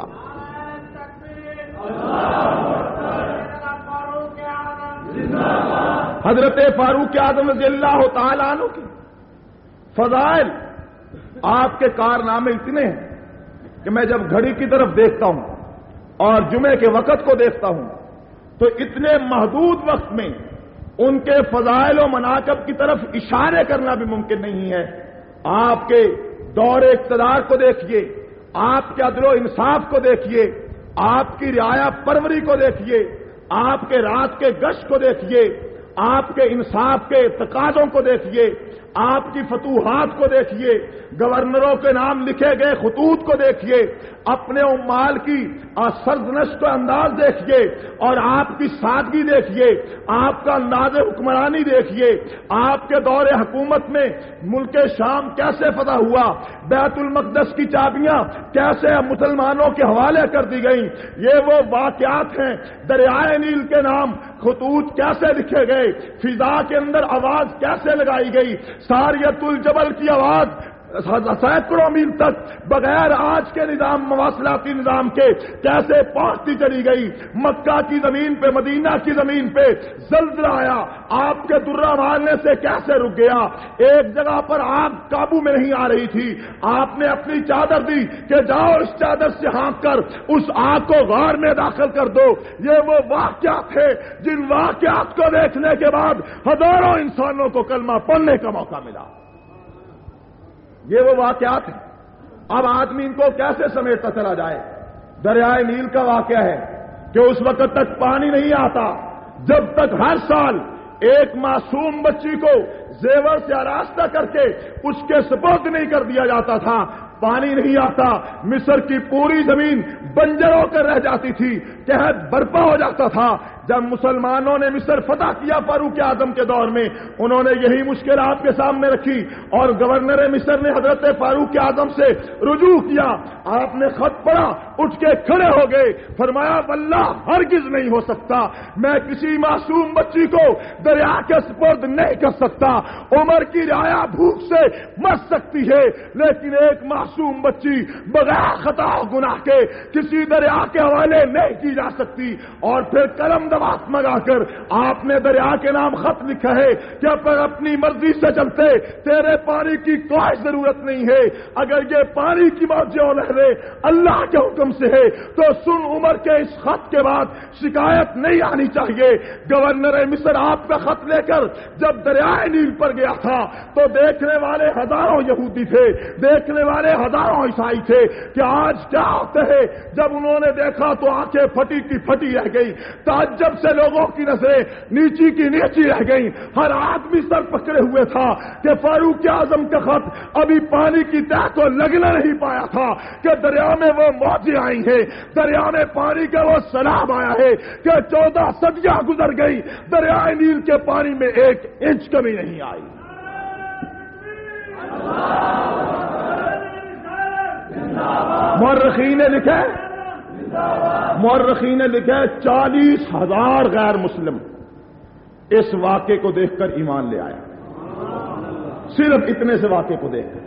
حضرت فاروق اعظم رضی اللہ تعالیٰ عنہ کی فضائل، آپ کے کارنامے اتنے ہیں کہ میں جب گھڑی کی طرف دیکھتا ہوں اور جمعے کے وقت کو دیکھتا ہوں تو اتنے محدود وقت میں ان کے فضائل و مناقب کی طرف اشارے کرنا بھی ممکن نہیں ہے۔ آپ کے دور اقتدار کو دیکھیے، آپ کے عدل و انصاف کو دیکھیے، آپ کی رعایا پروری کو دیکھیے، آپ کے رات کے گشت کو دیکھیے، آپ کے انصاف کے تقاضوں کو دیکھیے، آپ کی فتوحات کو دیکھیے، گورنروں کے نام لکھے گئے خطوط کو دیکھیے، اپنے عمال کی سرزنش کا انداز دیکھیے، اور آپ کی سادگی دیکھیے، آپ کا انداز حکمرانی دیکھیے، آپ کے دور حکومت میں ملک شام کیسے فتح ہوا، بیت المقدس کی چابیاں کیسے مسلمانوں کے حوالے کر دی گئیں، یہ وہ واقعات ہیں۔ دریائے نیل کے نام خطوط کیسے لکھے گئے، فضا کے اندر آواز کیسے لگائی گئی، ساریت الجبل کی آواز سینکڑوں میل تک بغیر آج کے نظام مواصلاتی نظام کے کیسے پہنچتی چلی گئی، مکہ کی زمین پہ، مدینہ کی زمین پہ زلزلہ آیا، آپ کے درہ مارنے سے کیسے رک گیا، ایک جگہ پر آگ قابو میں نہیں آ رہی تھی، آپ نے اپنی چادر دی کہ جاؤ اس چادر سے ہانک کر اس آگ کو غار میں داخل کر دو۔ یہ وہ واقعات تھے جن واقعات کو دیکھنے کے بعد ہزاروں انسانوں کو کلمہ پڑھنے کا موقع ملا۔ یہ وہ واقعات ہیں۔ اب آدمی ان کو کیسے سمیٹتا چلا جائے؟ دریائے نیل کا واقعہ ہے کہ اس وقت تک پانی نہیں آتا جب تک ہر سال ایک معصوم بچی کو زیور سے آراستہ کر کے اس کے سپرد نہیں کر دیا جاتا تھا۔ پانی نہیں آتا، مصر کی پوری زمین بنجر ہو کر رہ جاتی تھی، قحط برپا ہو جاتا تھا۔ جب مسلمانوں نے مصر فتح کیا فاروق اعظم کے دور میں، انہوں نے یہی مشکلات کے سامنے رکھی اور گورنر مصر نے حضرت فاروق اعظم سے رجوع کیا۔ آپ نے خط پڑھا، اٹھ کے کھڑے ہو گئے، فرمایا واللہ ہرگز نہیں ہو سکتا، میں کسی معصوم بچی کو دریا کے سپرد نہیں کر سکتا۔ عمر کی رعایا بھوک سے مر سکتی ہے لیکن ایک معصوم بچی بغیر خطا و گناہ کے کسی دریا کے حوالے نہیں کی جا سکتی۔ اور پھر قلم دبات منگا کر آپ نے دریا کے نام خط لکھا ہے کہ پر اپنی مرضی سے چلتے، تیرے پانی کی کوئی ضرورت نہیں ہے، اگر یہ پانی کی موجیں اور لہریں اللہ کے حکم سے ہے تو سن عمر کے اس خط کے بعد شکایت نہیں آنی چاہیے۔ گورنر مصر آپ کا خط لے کر جب دریائے نیل پر گیا تھا تو دیکھنے والے ہزاروں یہودی تھے، دیکھنے والے ہزاروں عیسائی تھے کہ آج کیا ہوتا ہے۔ جب انہوں نے دیکھا تو آنکھیں پھٹی کی پھٹی رہ گئی، تعجب سے لوگوں کی نظریں نیچی کی نیچی رہ گئی، ہر آدمی سر پکڑے ہوئے تھا کہ فاروق اعظم کا خط ابھی پانی کی تہ کو لگنا نہیں پایا تھا کہ دریا میں وہ موجیں آئی ہیں، دریا میں پانی کا وہ سیلاب آیا ہے کہ 14 صدیاں گزر گئی، دریائے نیل کے پانی میں 1 انچ کمی نہیں آئی۔ مورخین نے لکھے 40,000 غیر مسلم اس واقعے کو دیکھ کر ایمان لے آیا، صرف اتنے سے واقعے کو دیکھ کر۔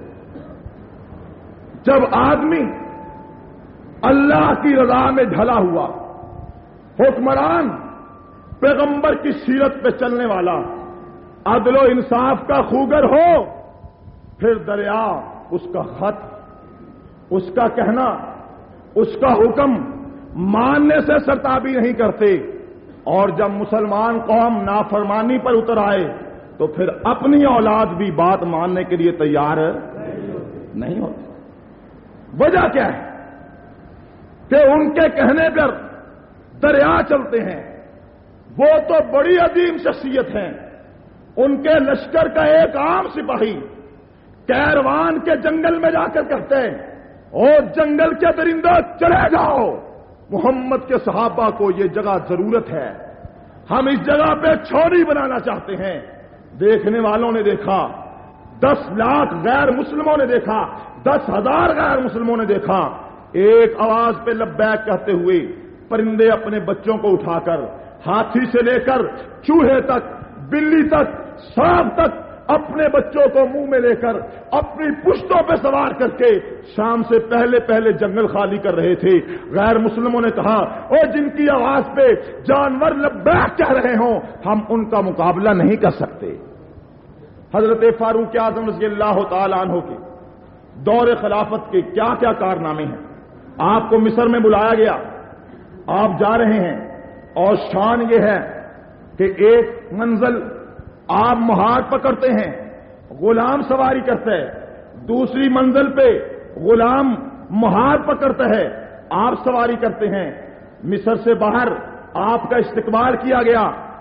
جب آدمی اللہ کی رضا میں ڈھلا ہوا، حکمران پیغمبر کی سیرت پہ چلنے والا، عدل و انصاف کا خوگر ہو، پھر دریا، اس کا خط، اس کا کہنا، اس کا حکم ماننے سے سرتابی نہیں کرتے۔ اور جب مسلمان قوم نافرمانی پر اتر آئے تو پھر اپنی اولاد بھی بات ماننے کے لیے تیار نہیں ہوتی۔ وجہ کیا ہے کہ ان کے کہنے پر دریا چلتے ہیں۔ وہ تو بڑی عظیم شخصیت ہیں، ان کے لشکر کا ایک عام سپاہی کیروان کے جنگل میں جا کر کہتے ہیں اور جنگل کے درندہ چلے جاؤ، محمد کے صحابہ کو یہ جگہ ضرورت ہے، ہم اس جگہ پہ چھوڑی بنانا چاہتے ہیں۔ دیکھنے والوں نے دیکھا، 10 لاکھ غیر مسلموں نے دیکھا، 10,000 غیر مسلموں نے دیکھا، ایک آواز پہ لبیک کہتے ہوئے پرندے اپنے بچوں کو اٹھا کر، ہاتھی سے لے کر چوہے تک، بلی تک، سانپ تک، اپنے بچوں کو منہ میں لے کر اپنی پشتوں پہ سوار کر کے شام سے پہلے پہلے جنگل خالی کر رہے تھے۔ غیر مسلموں نے کہا اور جن کی آواز پہ جانور لبیک کہہ رہے ہوں ہم ان کا مقابلہ نہیں کر سکتے۔ حضرت فاروق اعظم رضی اللہ تعالی عنہ کے دور خلافت کے کیا کیا کارنامے ہیں۔ آپ کو مصر میں بلایا گیا، آپ جا رہے ہیں اور شان یہ ہے کہ ایک منزل آپ مہار پکڑتے ہیں، غلام سواری کرتا ہے، دوسری منزل پہ غلام مہار پکڑتا ہے، آپ سواری کرتے ہیں۔ مصر سے باہر آپ کا استقبال کیا گیا،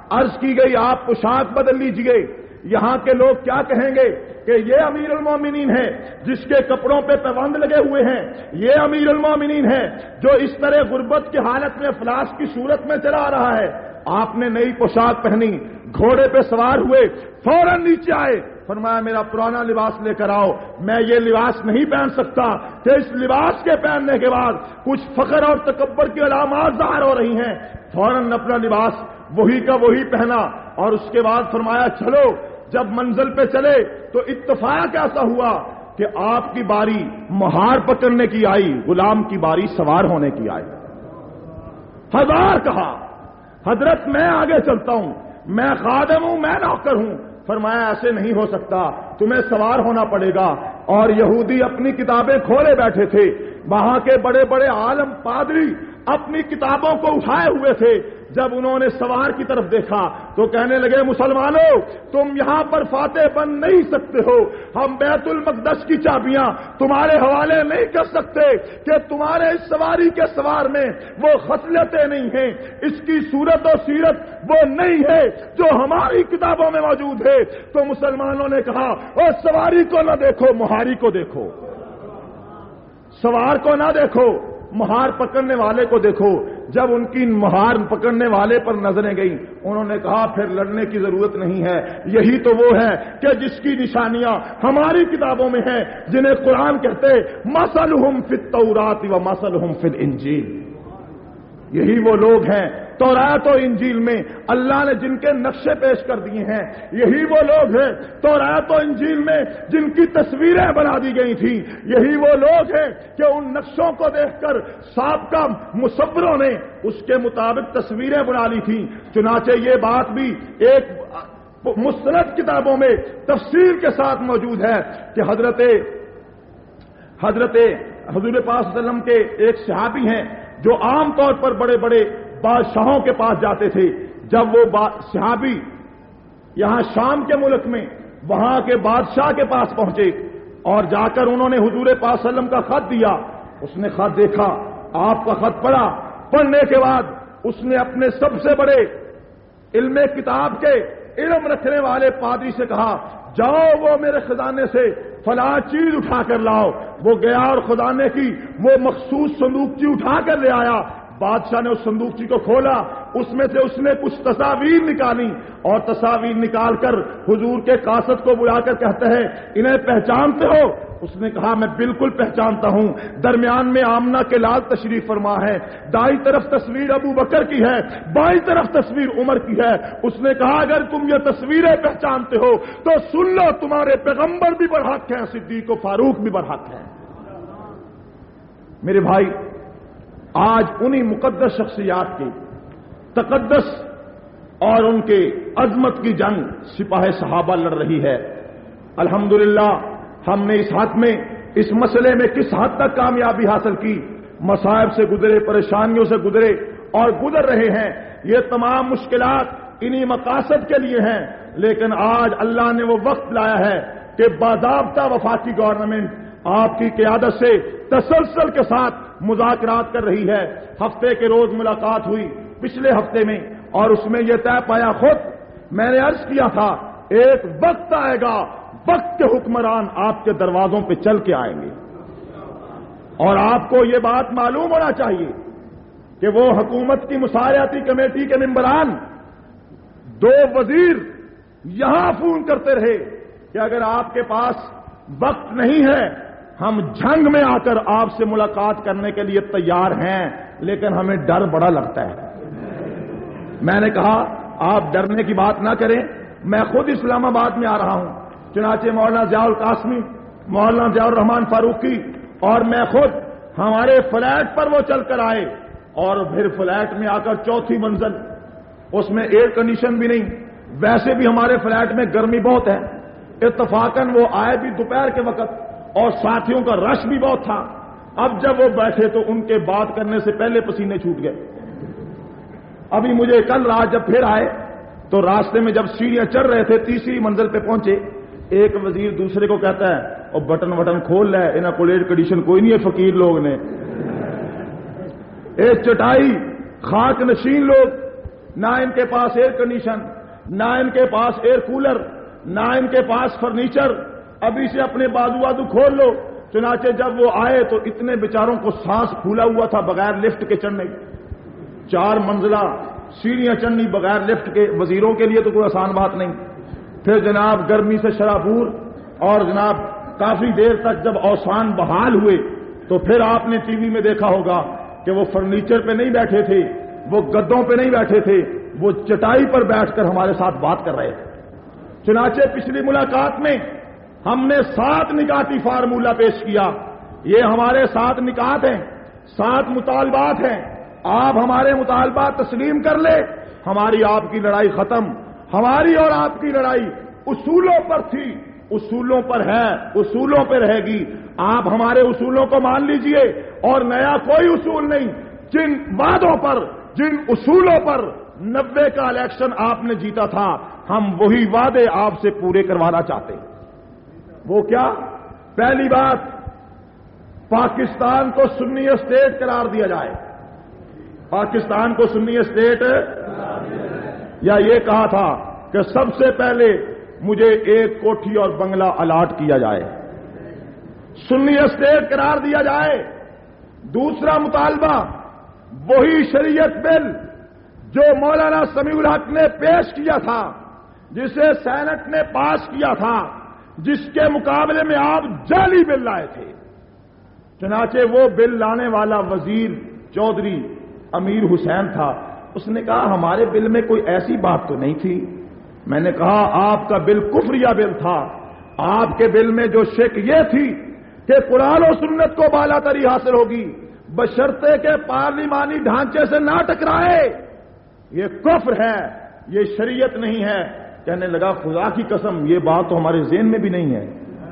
عرض کی گئی آپ پوشاک بدل لیجئے، یہاں کے لوگ کیا کہیں گے کہ یہ امیر المومنین ہے جس کے کپڑوں پہ پیوند لگے ہوئے ہیں، یہ امیر المومنین ہے جو اس طرح غربت کی حالت میں افلاس کی صورت میں چلا رہا ہے۔ آپ نے نئی پوشاک پہنی، گھوڑے پہ سوار ہوئے، فوراً نیچے آئے، فرمایا میرا پرانا لباس لے کر آؤ، میں یہ لباس نہیں پہن سکتا کہ اس لباس کے پہننے کے بعد کچھ فخر اور تکبر کی علامات ظاہر ہو رہی ہیں۔ فوراً اپنا لباس وہی کا وہی پہنا اور اس کے بعد فرمایا چلو، جب منزل پہ چلے تو اتفاق ایسا ہوا کہ آپ کی باری مہار پکڑنے کی آئی، غلام کی باری سوار ہونے کی آئی۔ ہزار کہا حضرت میں آگے چلتا ہوں، میں خادم ہوں، میں نوکر ہوں۔ فرمایا ایسے نہیں ہو سکتا، تمہیں سوار ہونا پڑے گا۔ اور یہودی اپنی کتابیں کھولے بیٹھے تھے، وہاں کے بڑے بڑے عالم پادری اپنی کتابوں کو اٹھائے ہوئے تھے۔ جب انہوں نے سوار کی طرف دیکھا تو کہنے لگے مسلمانوں تم یہاں پر فاتح بن نہیں سکتے ہو، ہم بیت المقدس کی چابیاں تمہارے حوالے نہیں کر سکتے کہ تمہارے اس سواری کے سوار میں وہ خصلتیں نہیں ہیں، اس کی صورت و سیرت وہ نہیں ہے جو ہماری کتابوں میں موجود ہے۔ تو مسلمانوں نے کہا اور سواری کو نہ دیکھو، مہاری کو دیکھو، سوار کو نہ دیکھو، مہار پکڑنے والے کو دیکھو۔ جب ان کی مہار پکڑنے والے پر نظریں گئیں انہوں نے کہا پھر لڑنے کی ضرورت نہیں ہے، یہی تو وہ ہے کہ جس کی نشانیاں ہماری کتابوں میں ہیں، جنہیں قرآن کہتے مثلہم فی التوراۃ و مثلہم فی الانجیل۔ یہی وہ لوگ ہیں تورات و انجیل میں اللہ نے جن کے نقشے پیش کر دیے ہیں، یہی وہ لوگ ہیں تورات و انجیل میں جن کی تصویریں بنا دی گئی تھیں، یہی وہ لوگ ہیں کہ ان نقشوں کو دیکھ کر سابقہ مصوروں نے اس کے مطابق تصویریں بنا لی تھیں۔ چنانچہ یہ بات بھی ایک مستند کتابوں میں تفسیر کے ساتھ موجود ہے کہ حضرت حضور پاک صلی اللہ علیہ وسلم کے ایک صحابی ہیں جو عام طور پر بڑے بڑے بادشاہوں کے پاس جاتے تھے۔ جب وہ صحابی یہاں شام کے ملک میں وہاں کے بادشاہ کے پاس پہنچے اور جا کر انہوں نے حضور پاک صلی اللہ علیہ وسلم کا خط دیا، اس نے خط دیکھا، آپ کا خط پڑھا، پڑھنے کے بعد اس نے اپنے سب سے بڑے علم کتاب کے علم رکھنے والے پادری سے کہا جاؤ وہ میرے خزانے سے فلاں چیز اٹھا کر لاؤ۔ وہ گیا اور خزانے کی وہ مخصوص صندوقچی اٹھا کر لے آیا۔ بادشاہ نے اس صندوقچی کو کھولا، اس میں سے اس نے کچھ تصاویر نکالی اور تصاویر نکال کر حضور کے قاصد کو بلا کر کہتے ہیں انہیں پہچانتے ہو؟ اس نے کہا میں بالکل پہچانتا ہوں، درمیان میں آمنہ کے لال تشریف فرما ہے، دائیں طرف تصویر ابو بکر کی ہے، بائیں طرف تصویر عمر کی ہے۔ اس نے کہا اگر تم یہ تصویریں پہچانتے ہو تو سن لو تمہارے پیغمبر بھی برحق ہیں، صدیق و فاروق بھی برحق ہیں۔ میرے بھائی آج انہی مقدس شخصیات کی تقدس اور ان کے عظمت کی جنگ سپاہ صحابہ لڑ رہی ہے۔ الحمدللہ ہم نے اس حد میں اس مسئلے میں کس حد تک کامیابی حاصل کی، مصائب سے گزرے، پریشانیوں سے گزرے اور گزر رہے ہیں۔ یہ تمام مشکلات انہی مقاصد کے لیے ہیں، لیکن آج اللہ نے وہ وقت لایا ہے کہ باضابطہ وفاقی گورنمنٹ آپ کی قیادت سے تسلسل کے ساتھ مذاکرات کر رہی ہے۔ ہفتے کے روز ملاقات ہوئی پچھلے ہفتے میں اور اس میں یہ طے پایا، خود میں نے عرض کیا تھا ایک وقت آئے گا وقت کے حکمران آپ کے دروازوں پہ چل کے آئیں گے، اور آپ کو یہ بات معلوم ہونا چاہیے کہ وہ حکومت کی مساریاتی کمیٹی کے ممبران 2 وزیر یہاں فون کرتے رہے کہ اگر آپ کے پاس وقت نہیں ہے ہم جنگ میں آ کر آپ سے ملاقات کرنے کے لیے تیار ہیں، لیکن ہمیں ڈر بڑا لگتا ہے۔ میں نے کہا آپ ڈرنے کی بات نہ کریں، میں خود اسلام آباد میں آ رہا ہوں، چنانچہ مولانا ضیاء القاسمی، مولانا ضیاء الرحمان فاروقی اور میں خود ہمارے فلیٹ پر وہ چل کر آئے، اور پھر فلیٹ میں آ کر 4تھی منزل، اس میں ایئر کنڈیشن بھی نہیں، ویسے بھی ہمارے فلیٹ میں گرمی بہت ہے، اتفاقاً وہ آئے بھی دوپہر کے وقت اور ساتھیوں کا رش بھی بہت تھا۔ اب جب وہ بیٹھے تو ان کے بات کرنے سے پہلے پسینے چھوٹ گئے۔ ابھی مجھے کل رات جب پھر آئے تو راستے میں جب سیڑھیاں چڑھ رہے تھے 3ری منزل پہ پہنچے، ایک وزیر دوسرے کو کہتا ہے اور بٹن کھول رہا ہے، انہیں کوئی ایئر کنڈیشن کوئی نہیں ہے فقیر لوگ نے، ایک چٹائی خاک نشین لوگ نہ ان کے پاس ایئر کنڈیشن، نہ ان کے پاس ایئر کولر، نہ ان کے پاس فرنیچر، ابھی سے اپنے بازو کھول لو۔ چنانچہ جب وہ آئے تو اتنے بیچاروں کو سانس پھولا ہوا تھا بغیر لفٹ کے چڑھنے، 4 منزلہ سیڑھیاں چڑھنی بغیر لفٹ کے، وزیروں کے لیے تو کوئی آسان بات نہیں۔ پھر جناب گرمی سے شرابور، اور جناب کافی دیر تک جب اوسان بحال ہوئے تو پھر آپ نے ٹی وی میں دیکھا ہوگا کہ وہ فرنیچر پہ نہیں بیٹھے تھے، وہ گدوں پہ نہیں بیٹھے تھے، وہ چٹائی پر بیٹھ کر ہمارے ساتھ بات کر رہے تھے۔ چنانچہ پچھلی ملاقات میں ہم نے 7 نکاتی فارمولہ پیش کیا۔ یہ ہمارے 7 نکات ہیں، 7 مطالبات ہیں۔ آپ ہمارے مطالبات تسلیم کر لے، ہماری آپ کی لڑائی ختم۔ ہماری اور آپ کی لڑائی اصولوں پر تھی، اصولوں پر ہے، اصولوں پہ رہے گی۔ آپ ہمارے اصولوں کو مان لیجئے، اور نیا کوئی اصول نہیں۔ جن وعدوں پر، جن اصولوں پر 90 کا الیکشن آپ نے جیتا تھا، ہم وہی وعدے آپ سے پورے کروانا چاہتے ہیں۔ وہ کیا؟ پہلی بات، پاکستان کو سنی اسٹیٹ قرار دیا جائے۔ پاکستان کو سنی اسٹیٹ، یا یہ کہا تھا کہ سب سے پہلے مجھے ایک کوٹھی اور بنگلہ الاٹ کیا جائے، سنی اسٹیٹ قرار دیا جائے۔ دوسرا مطالبہ، وہی شریعت بل جو مولانا سمیع الحق نے پیش کیا تھا، جسے سینٹ نے پاس کیا تھا، جس کے مقابلے میں آپ جعلی بل لائے تھے۔ چنانچہ وہ بل لانے والا وزیر چودھری امیر حسین تھا۔ اس نے کہا ہمارے بل میں کوئی ایسی بات تو نہیں تھی۔ میں نے کہا آپ کا بل کفریہ بل تھا۔ آپ کے بل میں جو شک یہ تھی کہ قرآن و سنت کو بالا تری حاصل ہوگی بشرطے کے پارلیمانی ڈھانچے سے نہ ٹکرائے، یہ کفر ہے، یہ شریعت نہیں ہے۔ کہنے لگا خدا کی قسم یہ بات تو ہمارے ذہن میں بھی نہیں ہے،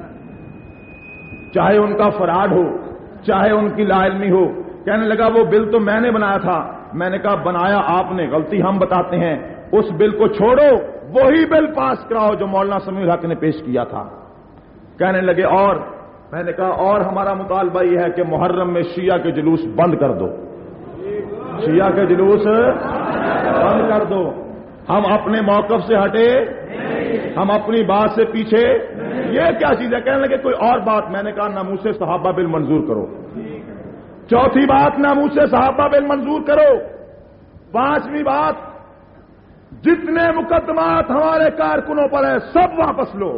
چاہے ان کا فراڈ ہو، چاہے ان کی لا علمی ہو۔ کہنے لگا وہ بل تو میں نے بنایا تھا۔ میں نے کہا بنایا آپ نے، غلطی ہم بتاتے ہیں۔ اس بل کو چھوڑو، وہی بل پاس کراؤ جو مولانا سمیع الحق نے پیش کیا تھا۔ کہنے لگے اور میں نے کہا اور ہمارا مطالبہ یہ ہے کہ محرم میں شیعہ کے جلوس بند کر دو، شیعہ کے جلوس بند کر دو۔ ہم اپنے موقف سے ہٹے، ہم اپنی بات سے پیچھے، یہ کیا چیز ہے؟ کہنے لگے کوئی اور بات۔ میں نے کہا ناموس صحابہ بل منظور کرو۔ چوتھی بات، ناموس صحابہ بل منظور کرو۔ پانچویں بات، جتنے مقدمات ہمارے کارکنوں پر ہیں سب واپس لو،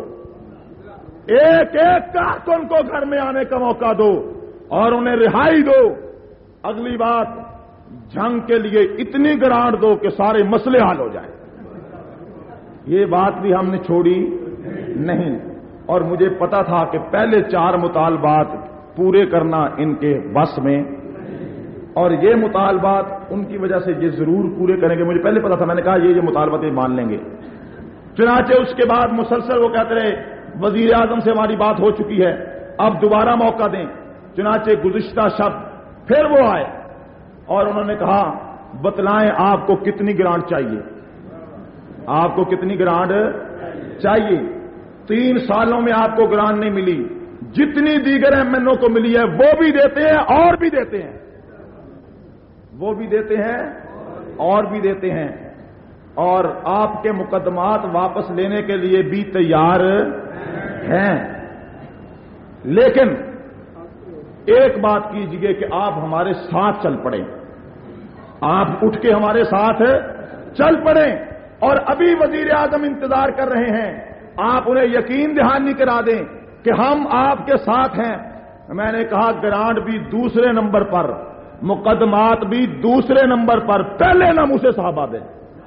ایک ایک کارکن کو گھر میں آنے کا موقع دو اور انہیں رہائی دو۔ اگلی بات، جنگ کے لیے اتنی گرانٹ دو کہ سارے مسئلے حل ہو جائیں۔ یہ بات بھی ہم نے چھوڑی نہیں، اور مجھے پتا تھا کہ پہلے 4 مطالبات پورے کرنا ان کے بس میں، اور یہ مطالبات ان کی وجہ سے یہ ضرور پورے کریں گے۔ مجھے پہلے پتا تھا، میں نے کہا یہ مطالبات یہ مان لیں گے۔ چنانچہ اس کے بعد مسلسل وہ کہتے رہے وزیر اعظم سے ہماری بات ہو چکی ہے، اب دوبارہ موقع دیں۔ چنانچہ گزشتہ شب پھر وہ آئے اور انہوں نے کہا بتلائیں آپ کو کتنی گرانٹ چاہیے، آپ کو کتنی گرانٹ چاہیے۔ 3 سالوں میں آپ کو گرانٹ نہیں ملی، جتنی دیگر ایم این او کو ملی ہے وہ بھی دیتے ہیں اور بھی دیتے ہیں، وہ بھی دیتے ہیں اور بھی دیتے ہیں، اور آپ کے مقدمات واپس لینے کے لیے بھی تیار ہیں۔ لیکن ایک بات کیجئے کہ آپ ہمارے ساتھ چل پڑیں، آپ اٹھ کے ہمارے ساتھ چل پڑیں، اور ابھی وزیر اعظم انتظار کر رہے ہیں، آپ انہیں یقین دہانی کرا دیں کہ ہم آپ کے ساتھ ہیں۔ میں نے کہا گرانٹ بھی دوسرے نمبر پر، مقدمات بھی دوسرے نمبر پر، پہلے ناموس صحابہ دیں،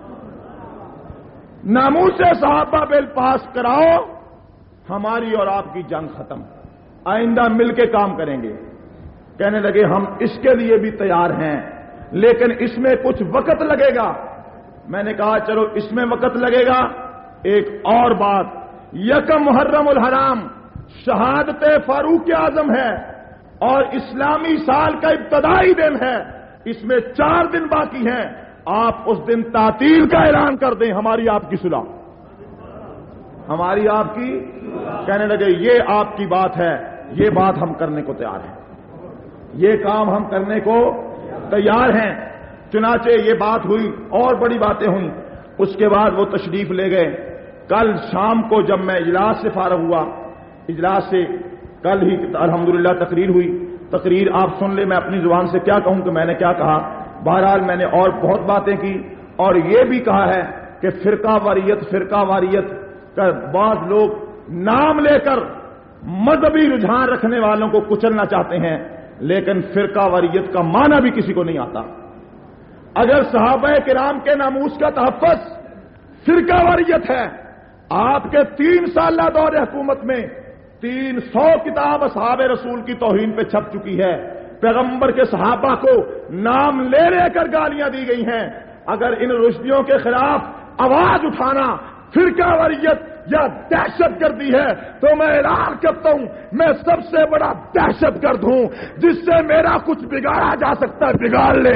ناموس صحابہ بل پاس کراؤ، ہماری اور آپ کی جنگ ختم، آئندہ مل کے کام کریں گے۔ کہنے لگے ہم اس کے لیے بھی تیار ہیں لیکن اس میں کچھ وقت لگے گا۔ میں نے کہا چلو اس میں وقت لگے گا، ایک اور بات، 1 محرم الحرام شہادت فاروق اعظم ہے اور اسلامی سال کا ابتدائی دن ہے، اس میں 4 دن باقی ہیں، آپ اس دن تعطیل کا اعلان کر دیں، ہماری آپ کی صلح، ہماری آپ کی۔ کہنے لگے یہ آپ کی بات ہے، یہ بات ہم کرنے کو تیار ہیں، یہ کام ہم کرنے کو تیار ہیں۔ چنانچہ یہ بات ہوئی اور بڑی باتیں ہوئیں. اس کے بعد وہ تشریف لے گئے. کل شام کو جب میں اجلاس سے فارغ ہوا، اجلاس سے کل ہی الحمدللہ تقریر ہوئی. تقریر آپ سن لیں، میں اپنی زبان سے کیا کہوں کہ میں نے کیا کہا. بہرحال میں نے اور بہت باتیں کی اور یہ بھی کہا ہے کہ فرقہ واریت کا بعض لوگ نام لے کر مذہبی رجحان رکھنے والوں کو کچلنا چاہتے ہیں، لیکن فرقہ واریت کا معنی بھی کسی کو نہیں آتا. اگر صحابہ کرام کے ناموس کا تحفظ فرقہ واریت ہے، آپ کے 3 سالہ دور حکومت میں 300 کتاب اصحاب رسول کی توہین پہ چھپ چکی ہے. پیغمبر کے صحابہ کو نام لے لے کر گالیاں دی گئی ہیں. اگر ان رشدیوں کے خلاف آواز اٹھانا فرقہ واریت یا دہشت گردی ہے تو میں اعلان کرتا ہوں میں سب سے بڑا دہشت گرد ہوں. جس سے میرا کچھ بگاڑا جا سکتا ہے بگاڑ لے،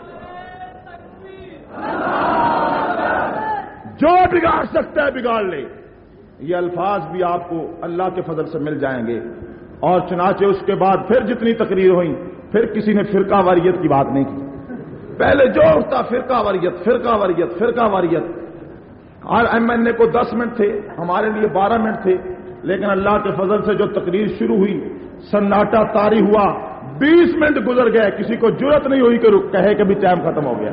جو بگاڑ سکتا ہے بگاڑ لے. یہ الفاظ بھی آپ کو اللہ کے فضل سے مل جائیں گے. اور چنانچہ اس کے بعد پھر جتنی تقریر ہوئی پھر کسی نے فرقہ واریت کی بات نہیں کی. پہلے جو اٹھتا فرقہ واریت. اور MNA کو 10 منٹ تھے، ہمارے لیے 12 منٹ تھے، لیکن اللہ کے فضل سے جو تقریر شروع ہوئی سناٹا طاری ہوا. 20 منٹ گزر گئے، کسی کو جرأت نہیں ہوئی کہ کہے کہ بھی ٹائم ختم ہو گیا.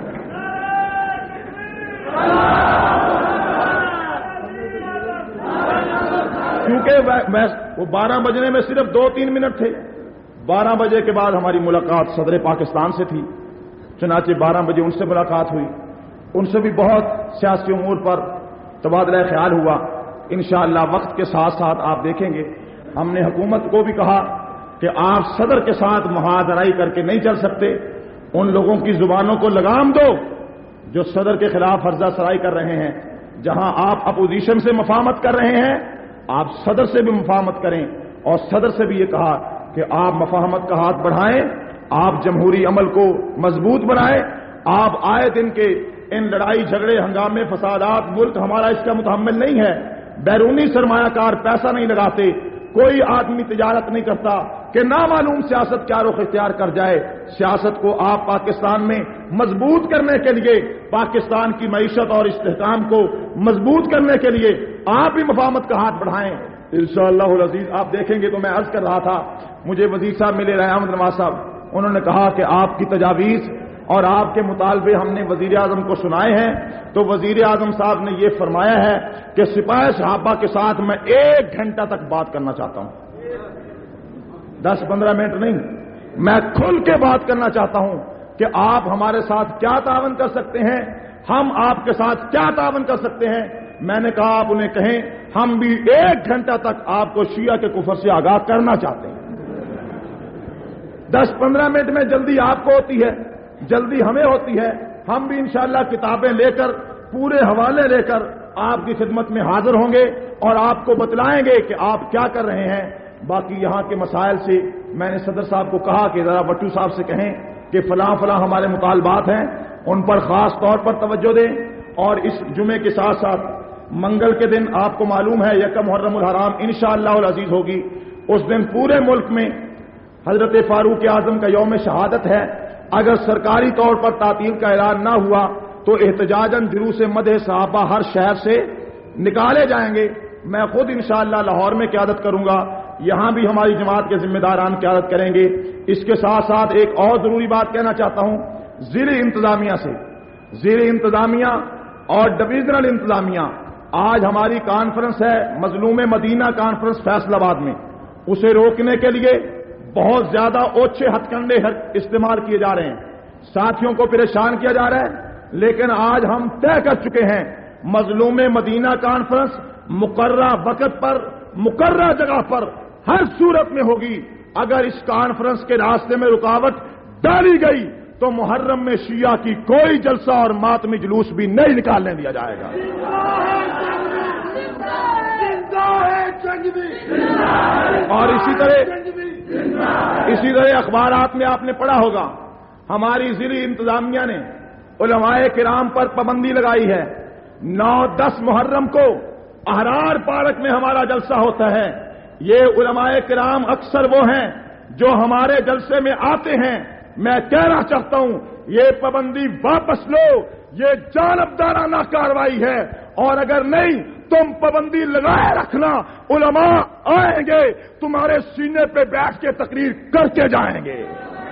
کیونکہ وہ 12 بجنے میں صرف 2-3 منٹ تھے. 12 بجے کے بعد ہماری ملاقات صدر پاکستان سے تھی. چنانچہ 12 بجے ان سے ملاقات ہوئی. ان سے بھی بہت سیاسی امور پر تبادلہ خیال ہوا. انشاءاللہ وقت کے ساتھ ساتھ آپ دیکھیں گے ہم نے حکومت کو بھی کہا کہ آپ صدر کے ساتھ محاذرائی کر کے نہیں چل سکتے. ان لوگوں کی زبانوں کو لگام دو جو صدر کے خلاف فرضہ سرائی کر رہے ہیں. جہاں آپ اپوزیشن سے مفاہمت کر رہے ہیں آپ صدر سے بھی مفاہمت کریں. اور صدر سے بھی یہ کہا کہ آپ مفاہمت کا ہاتھ بڑھائیں، آپ جمہوری عمل کو مضبوط بنائیں. آپ آئے دن کے ان لڑائی جھگڑے ہنگامے فسادات، ملک ہمارا اس کا متحمل نہیں ہے. بیرونی سرمایہ کار پیسہ نہیں لگاتے، کوئی آدمی تجارت نہیں کرتا کہ نامعلوم سیاست کیا رخ اختیار کر جائے. سیاست کو آپ پاکستان میں مضبوط کرنے کے لیے، پاکستان کی معیشت اور استحکام کو مضبوط کرنے کے لیے آپ بھی مفاہمت کا ہاتھ بڑھائیں. انشاءاللہ العزیز آپ دیکھیں گے. تو میں عرض کر رہا تھا مجھے وزیر صاحب ملے رہے احمد نواز صاحب، انہوں نے کہا کہ آپ کی تجاویز اور آپ کے مطالبے ہم نے وزیر اعظم کو سنائے ہیں. تو وزیر اعظم صاحب نے یہ فرمایا ہے کہ سپاہ صحابہ کے ساتھ میں 1 گھنٹہ تک بات کرنا چاہتا ہوں. 10-15 منٹ نہیں، میں کھل کے بات کرنا چاہتا ہوں کہ آپ ہمارے ساتھ کیا تعاون کر سکتے ہیں، ہم آپ کے ساتھ کیا تعاون کر سکتے ہیں. میں نے کہا آپ انہیں کہیں ہم بھی 1 گھنٹہ تک آپ کو شیعہ کے کفر سے آگاہ کرنا چاہتے ہیں. 10-15 منٹ میں جلدی آپ کو ہوتی ہے، جلدی ہمیں ہوتی ہے. ہم بھی انشاءاللہ کتابیں لے کر پورے حوالے لے کر آپ کی خدمت میں حاضر ہوں گے اور آپ کو بتلائیں گے کہ آپ کیا کر رہے ہیں. باقی یہاں کے مسائل سے میں نے صدر صاحب کو کہا کہ ذرا بٹو صاحب سے کہیں کہ فلاں ہمارے مطالبات ہیں ان پر خاص طور پر توجہ دیں. اور اس جمعے کے ساتھ ساتھ منگل کے دن آپ کو معلوم ہے 1 محرم الحرام انشاءاللہ العزیز ہوگی. اس دن پورے ملک میں حضرت فاروق اعظم کا یوم شہادت ہے. اگر سرکاری طور پر تعطیل کا اعلان نہ ہوا تو احتجاجاً جلوس مدح صحابہ ہر شہر سے نکالے جائیں گے. میں خود انشاءاللہ لاہور میں قیادت کروں گا، یہاں بھی ہماری جماعت کے ذمہ داران قیادت کریں گے. اس کے ساتھ ساتھ ایک اور ضروری بات کہنا چاہتا ہوں. ضلعی انتظامیہ اور ڈویژنل انتظامیہ، آج ہماری کانفرنس ہے مظلوم مدینہ کانفرنس فیصل آباد میں، اسے روکنے کے لیے بہت زیادہ اوچھے ہتھ کنڈے استعمال کیے جا رہے ہیں، ساتھیوں کو پریشان کیا جا رہا ہے. لیکن آج ہم طے کر چکے ہیں مظلوم مدینہ کانفرنس مقررہ وقت پر مقررہ جگہ پر ہر صورت میں ہوگی. اگر اس کانفرنس کے راستے میں رکاوٹ ڈالی گئی تو محرم میں شیعہ کی کوئی جلسہ اور ماتمی جلوس بھی نہیں نکالنے دیا جائے گا. اور اسی طرح اخبارات میں آپ نے پڑھا ہوگا ہماری ضلعی انتظامیہ نے علماء کرام پر پابندی لگائی ہے. 9-10 محرم کو احرار پارک میں ہمارا جلسہ ہوتا ہے. یہ علماء کرام اکثر وہ ہیں جو ہمارے جلسے میں آتے ہیں. میں کہنا چاہتا ہوں یہ پابندی واپس لو، یہ جانبدارانہ کارروائی ہے، اور اگر نہیں تم پابندی لگائے رکھنا، علماء آئیں گے تمہارے سینے پہ بیٹھ کے تقریر کر کے جائیں گے۔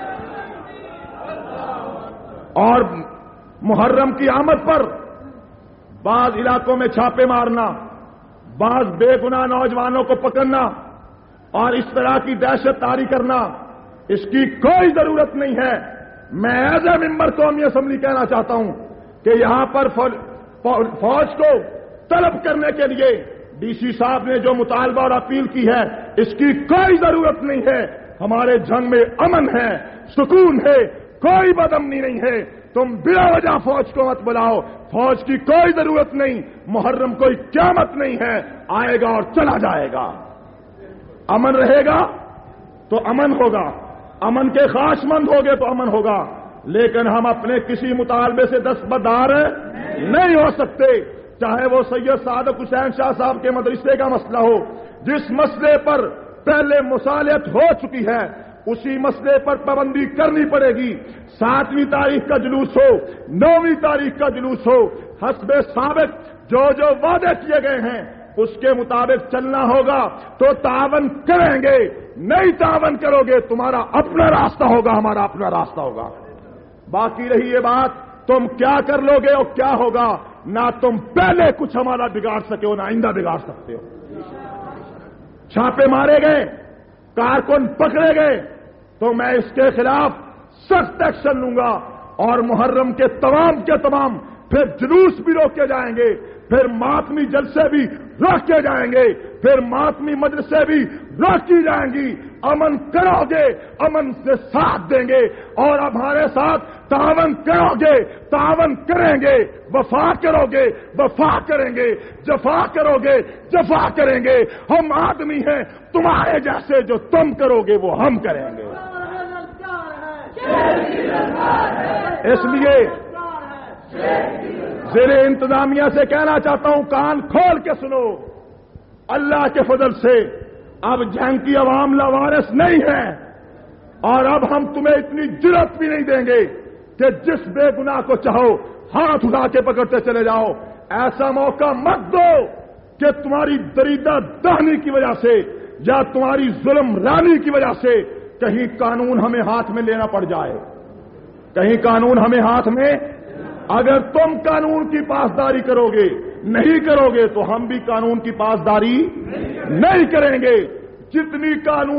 اور محرم کی آمد پر بعض علاقوں میں چھاپے مارنا، بعض بے گناہ نوجوانوں کو پکڑنا اور اس طرح کی دہشت طاری کرنا، اس کی کوئی ضرورت نہیں ہے۔ میں ایز اے ممبر قومی اسمبلی کہنا چاہتا ہوں کہ یہاں پر فوج کو طلب کرنے کے لیے ڈی سی صاحب نے جو مطالبہ اور اپیل کی ہے، اس کی کوئی ضرورت نہیں ہے۔ ہمارے جنگ میں امن ہے، سکون ہے، کوئی بدامنی نہیں ہے۔ تم بلا وجہ فوج کو مت بلاؤ، فوج کی کوئی ضرورت نہیں۔ محرم کوئی قیامت نہیں ہے، آئے گا اور چلا جائے گا۔ امن رہے گا تو امن ہوگا، امن کے خواہش مند ہوگے تو امن ہوگا، لیکن ہم اپنے کسی مطالبے سے دستبردار نہیں ہو سکتے، چاہے وہ سید صادق حسین شاہ صاحب کے مدرسے کا مسئلہ ہو، جس مسئلے پر پہلے مصالحت ہو چکی ہے اسی مسئلے پر پابندی کرنی پڑے گی۔ 7ویں تاریخ کا جلوس ہو، 9ویں تاریخ کا جلوس ہو، حسب سابق جو وعدے کیے گئے ہیں اس کے مطابق چلنا ہوگا تو تعاون کریں گے، نہیں تعاون کرو گے تمہارا اپنا راستہ ہوگا، ہمارا اپنا راستہ ہوگا۔ باقی رہی یہ بات تم کیا کر لو گے اور کیا ہوگا، نہ تم پہلے کچھ ہمارا بگاڑ سکے ہو نہ آئندہ بگاڑ سکتے ہو۔ چھاپے مارے گئے، کارکن پکڑے گئے تو میں اس کے خلاف سخت ایکشن لوں گا، اور محرم کے تمام پھر جلوس بھی روکے جائیں گے، پھر ماتمی جلسے بھی روکے جائیں گے، پھر ماتمی مجلسیں بھی روکی جائیں گی۔ امن کرو گے، امن سے ساتھ دیں گے، اور اب ہمارے ساتھ تعاون کرو گے، تعاون کریں گے، وفا کرو گے، وفا کریں گے، جفا کرو گے، جفا کریں گے۔ ہم آدمی ہیں تمہارے جیسے، جو تم کرو گے وہ ہم کریں گے۔ اس لیے زیر انتظامیہ سے کہنا چاہتا ہوں، کان کھول کے سنو، اللہ کے فضل سے اب جنگ کی عوام لاوارث نہیں ہے، اور اب ہم تمہیں اتنی جرأت بھی نہیں دیں گے کہ جس بے گناہ کو چاہو ہاتھ اٹھا کے پکڑتے چلے جاؤ۔ ایسا موقع مت دو کہ تمہاری دریدہ دہنی کی وجہ سے یا تمہاری ظلم رانی کی وجہ سے کہیں قانون ہمیں ہاتھ میں لینا پڑ جائے، کہیں قانون ہمیں ہاتھ میں۔ اگر تم قانون کی پاسداری کرو گے، نہیں کرو گے تو ہم بھی قانون کی پاسداری نہیں کریں گے۔ جتنی قانون